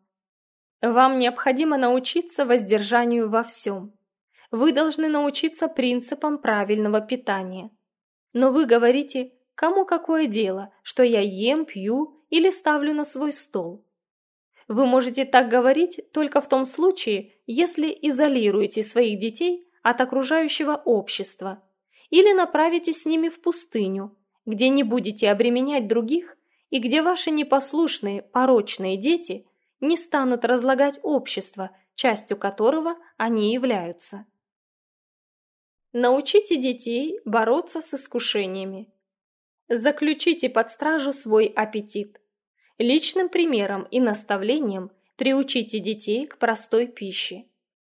Вам необходимо научиться воздержанию во всем. Вы должны научиться принципам правильного питания. Но вы говорите, кому какое дело, что я ем, пью или ставлю на свой стол. Вы можете так говорить только в том случае, если изолируете своих детей от окружающего общества или направитесь с ними в пустыню, где не будете обременять других и где ваши непослушные, порочные дети не станут разлагать общество, частью которого они являются. Научите детей бороться с искушениями. Заключите под стражу свой аппетит. Личным примером и наставлением приучите детей к простой пище.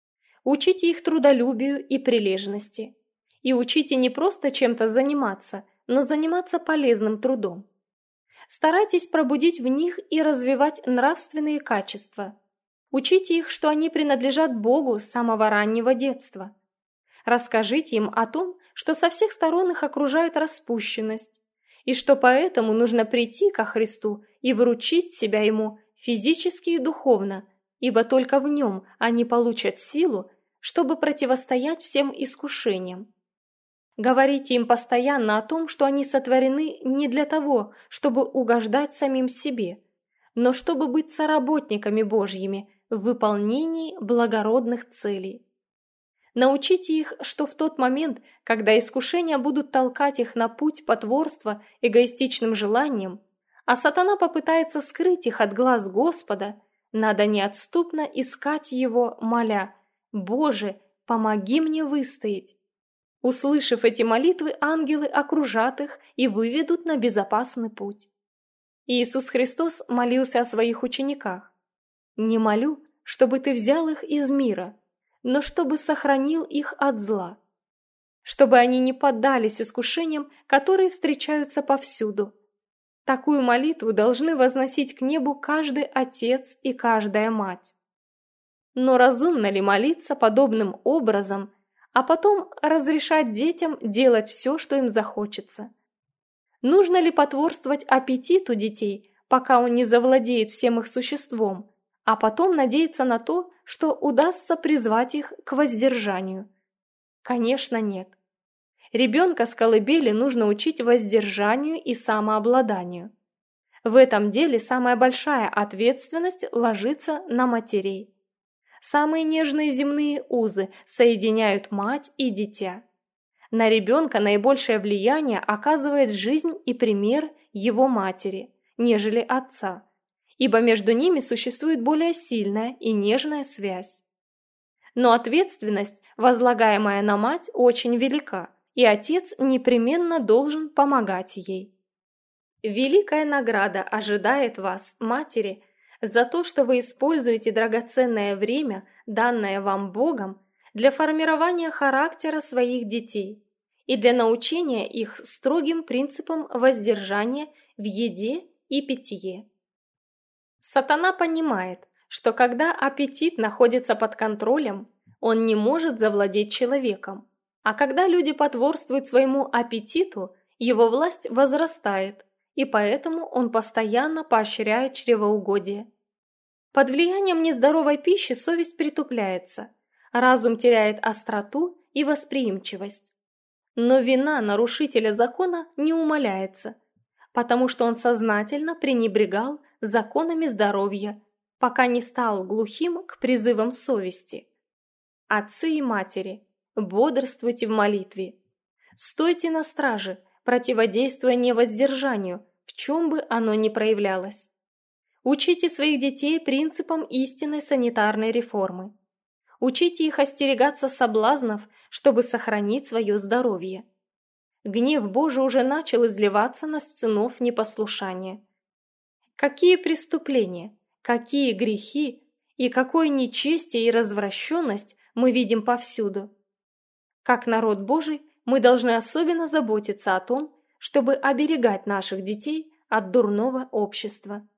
Учите их трудолюбию и прилежности. И учите не просто чем-то заниматься, но заниматься полезным трудом. Старайтесь пробудить в них и развивать нравственные качества. Учите их, что они принадлежат Богу с самого раннего детства. Расскажите им о том, что со всех сторон их окружает распущенность, и что поэтому нужно прийти ко Христу и вручить себя Ему физически и духовно, ибо только в Нем они получат силу, чтобы противостоять всем искушениям. Говорите им постоянно о том, что они сотворены не для того, чтобы угождать самим себе, но чтобы быть соработниками Божьими в выполнении благородных целей. Научите их, что в тот момент, когда искушения будут толкать их на путь потворства эгоистичным желаниям, а сатана попытается скрыть их от глаз Господа, надо неотступно искать Его, моля: «Боже, помоги мне выстоять». Услышав эти молитвы, ангелы окружат их и выведут на безопасный путь. Иисус Христос молился о своих учениках: «Не молю, чтобы ты взял их из мира, но чтобы сохранил их от зла», чтобы они не поддались искушениям, которые встречаются повсюду. Такую молитву должны возносить к небу каждый отец и каждая мать. Но разумно ли молиться подобным образом, а потом разрешать детям делать все, что им захочется? Нужно ли потворствовать аппетиту детей, пока он не завладеет всем их существом, а потом надеяться на то, что удастся призвать их к воздержанию? Конечно, нет. Ребенка с колыбели нужно учить воздержанию и самообладанию. В этом деле самая большая ответственность ложится на матерей. Самые нежные земные узы соединяют мать и дитя. На ребенка наибольшее влияние оказывает жизнь и пример его матери, нежели отца, ибо между ними существует более сильная и нежная связь. Но ответственность, возлагаемая на мать, очень велика, и отец непременно должен помогать ей. Великая награда ожидает вас, матери, за то, что вы используете драгоценное время, данное вам Богом, для формирования характера своих детей и для научения их строгим принципам воздержания в еде и питье. Сатана понимает, что когда аппетит находится под контролем, он не может завладеть человеком, а когда люди потворствуют своему аппетиту, его власть возрастает, и поэтому он постоянно поощряет чревоугодие. Под влиянием нездоровой пищи совесть притупляется, разум теряет остроту и восприимчивость. Но вина нарушителя закона не умаляется, потому что он сознательно пренебрегал законами здоровья, пока не стал глухим к призывам совести. Отцы и матери, бодрствуйте в молитве. Стойте на страже, противодействуя невоздержанию, в чем бы оно ни проявлялось. Учите своих детей принципам истинной санитарной реформы. Учите их остерегаться соблазнов, чтобы сохранить свое здоровье. Гнев Божий уже начал изливаться на сынов непослушания. Какие преступления, какие грехи и какое нечестие и развращенность мы видим повсюду. Как народ Божий мы должны особенно заботиться о том, чтобы оберегать наших детей от дурного общества.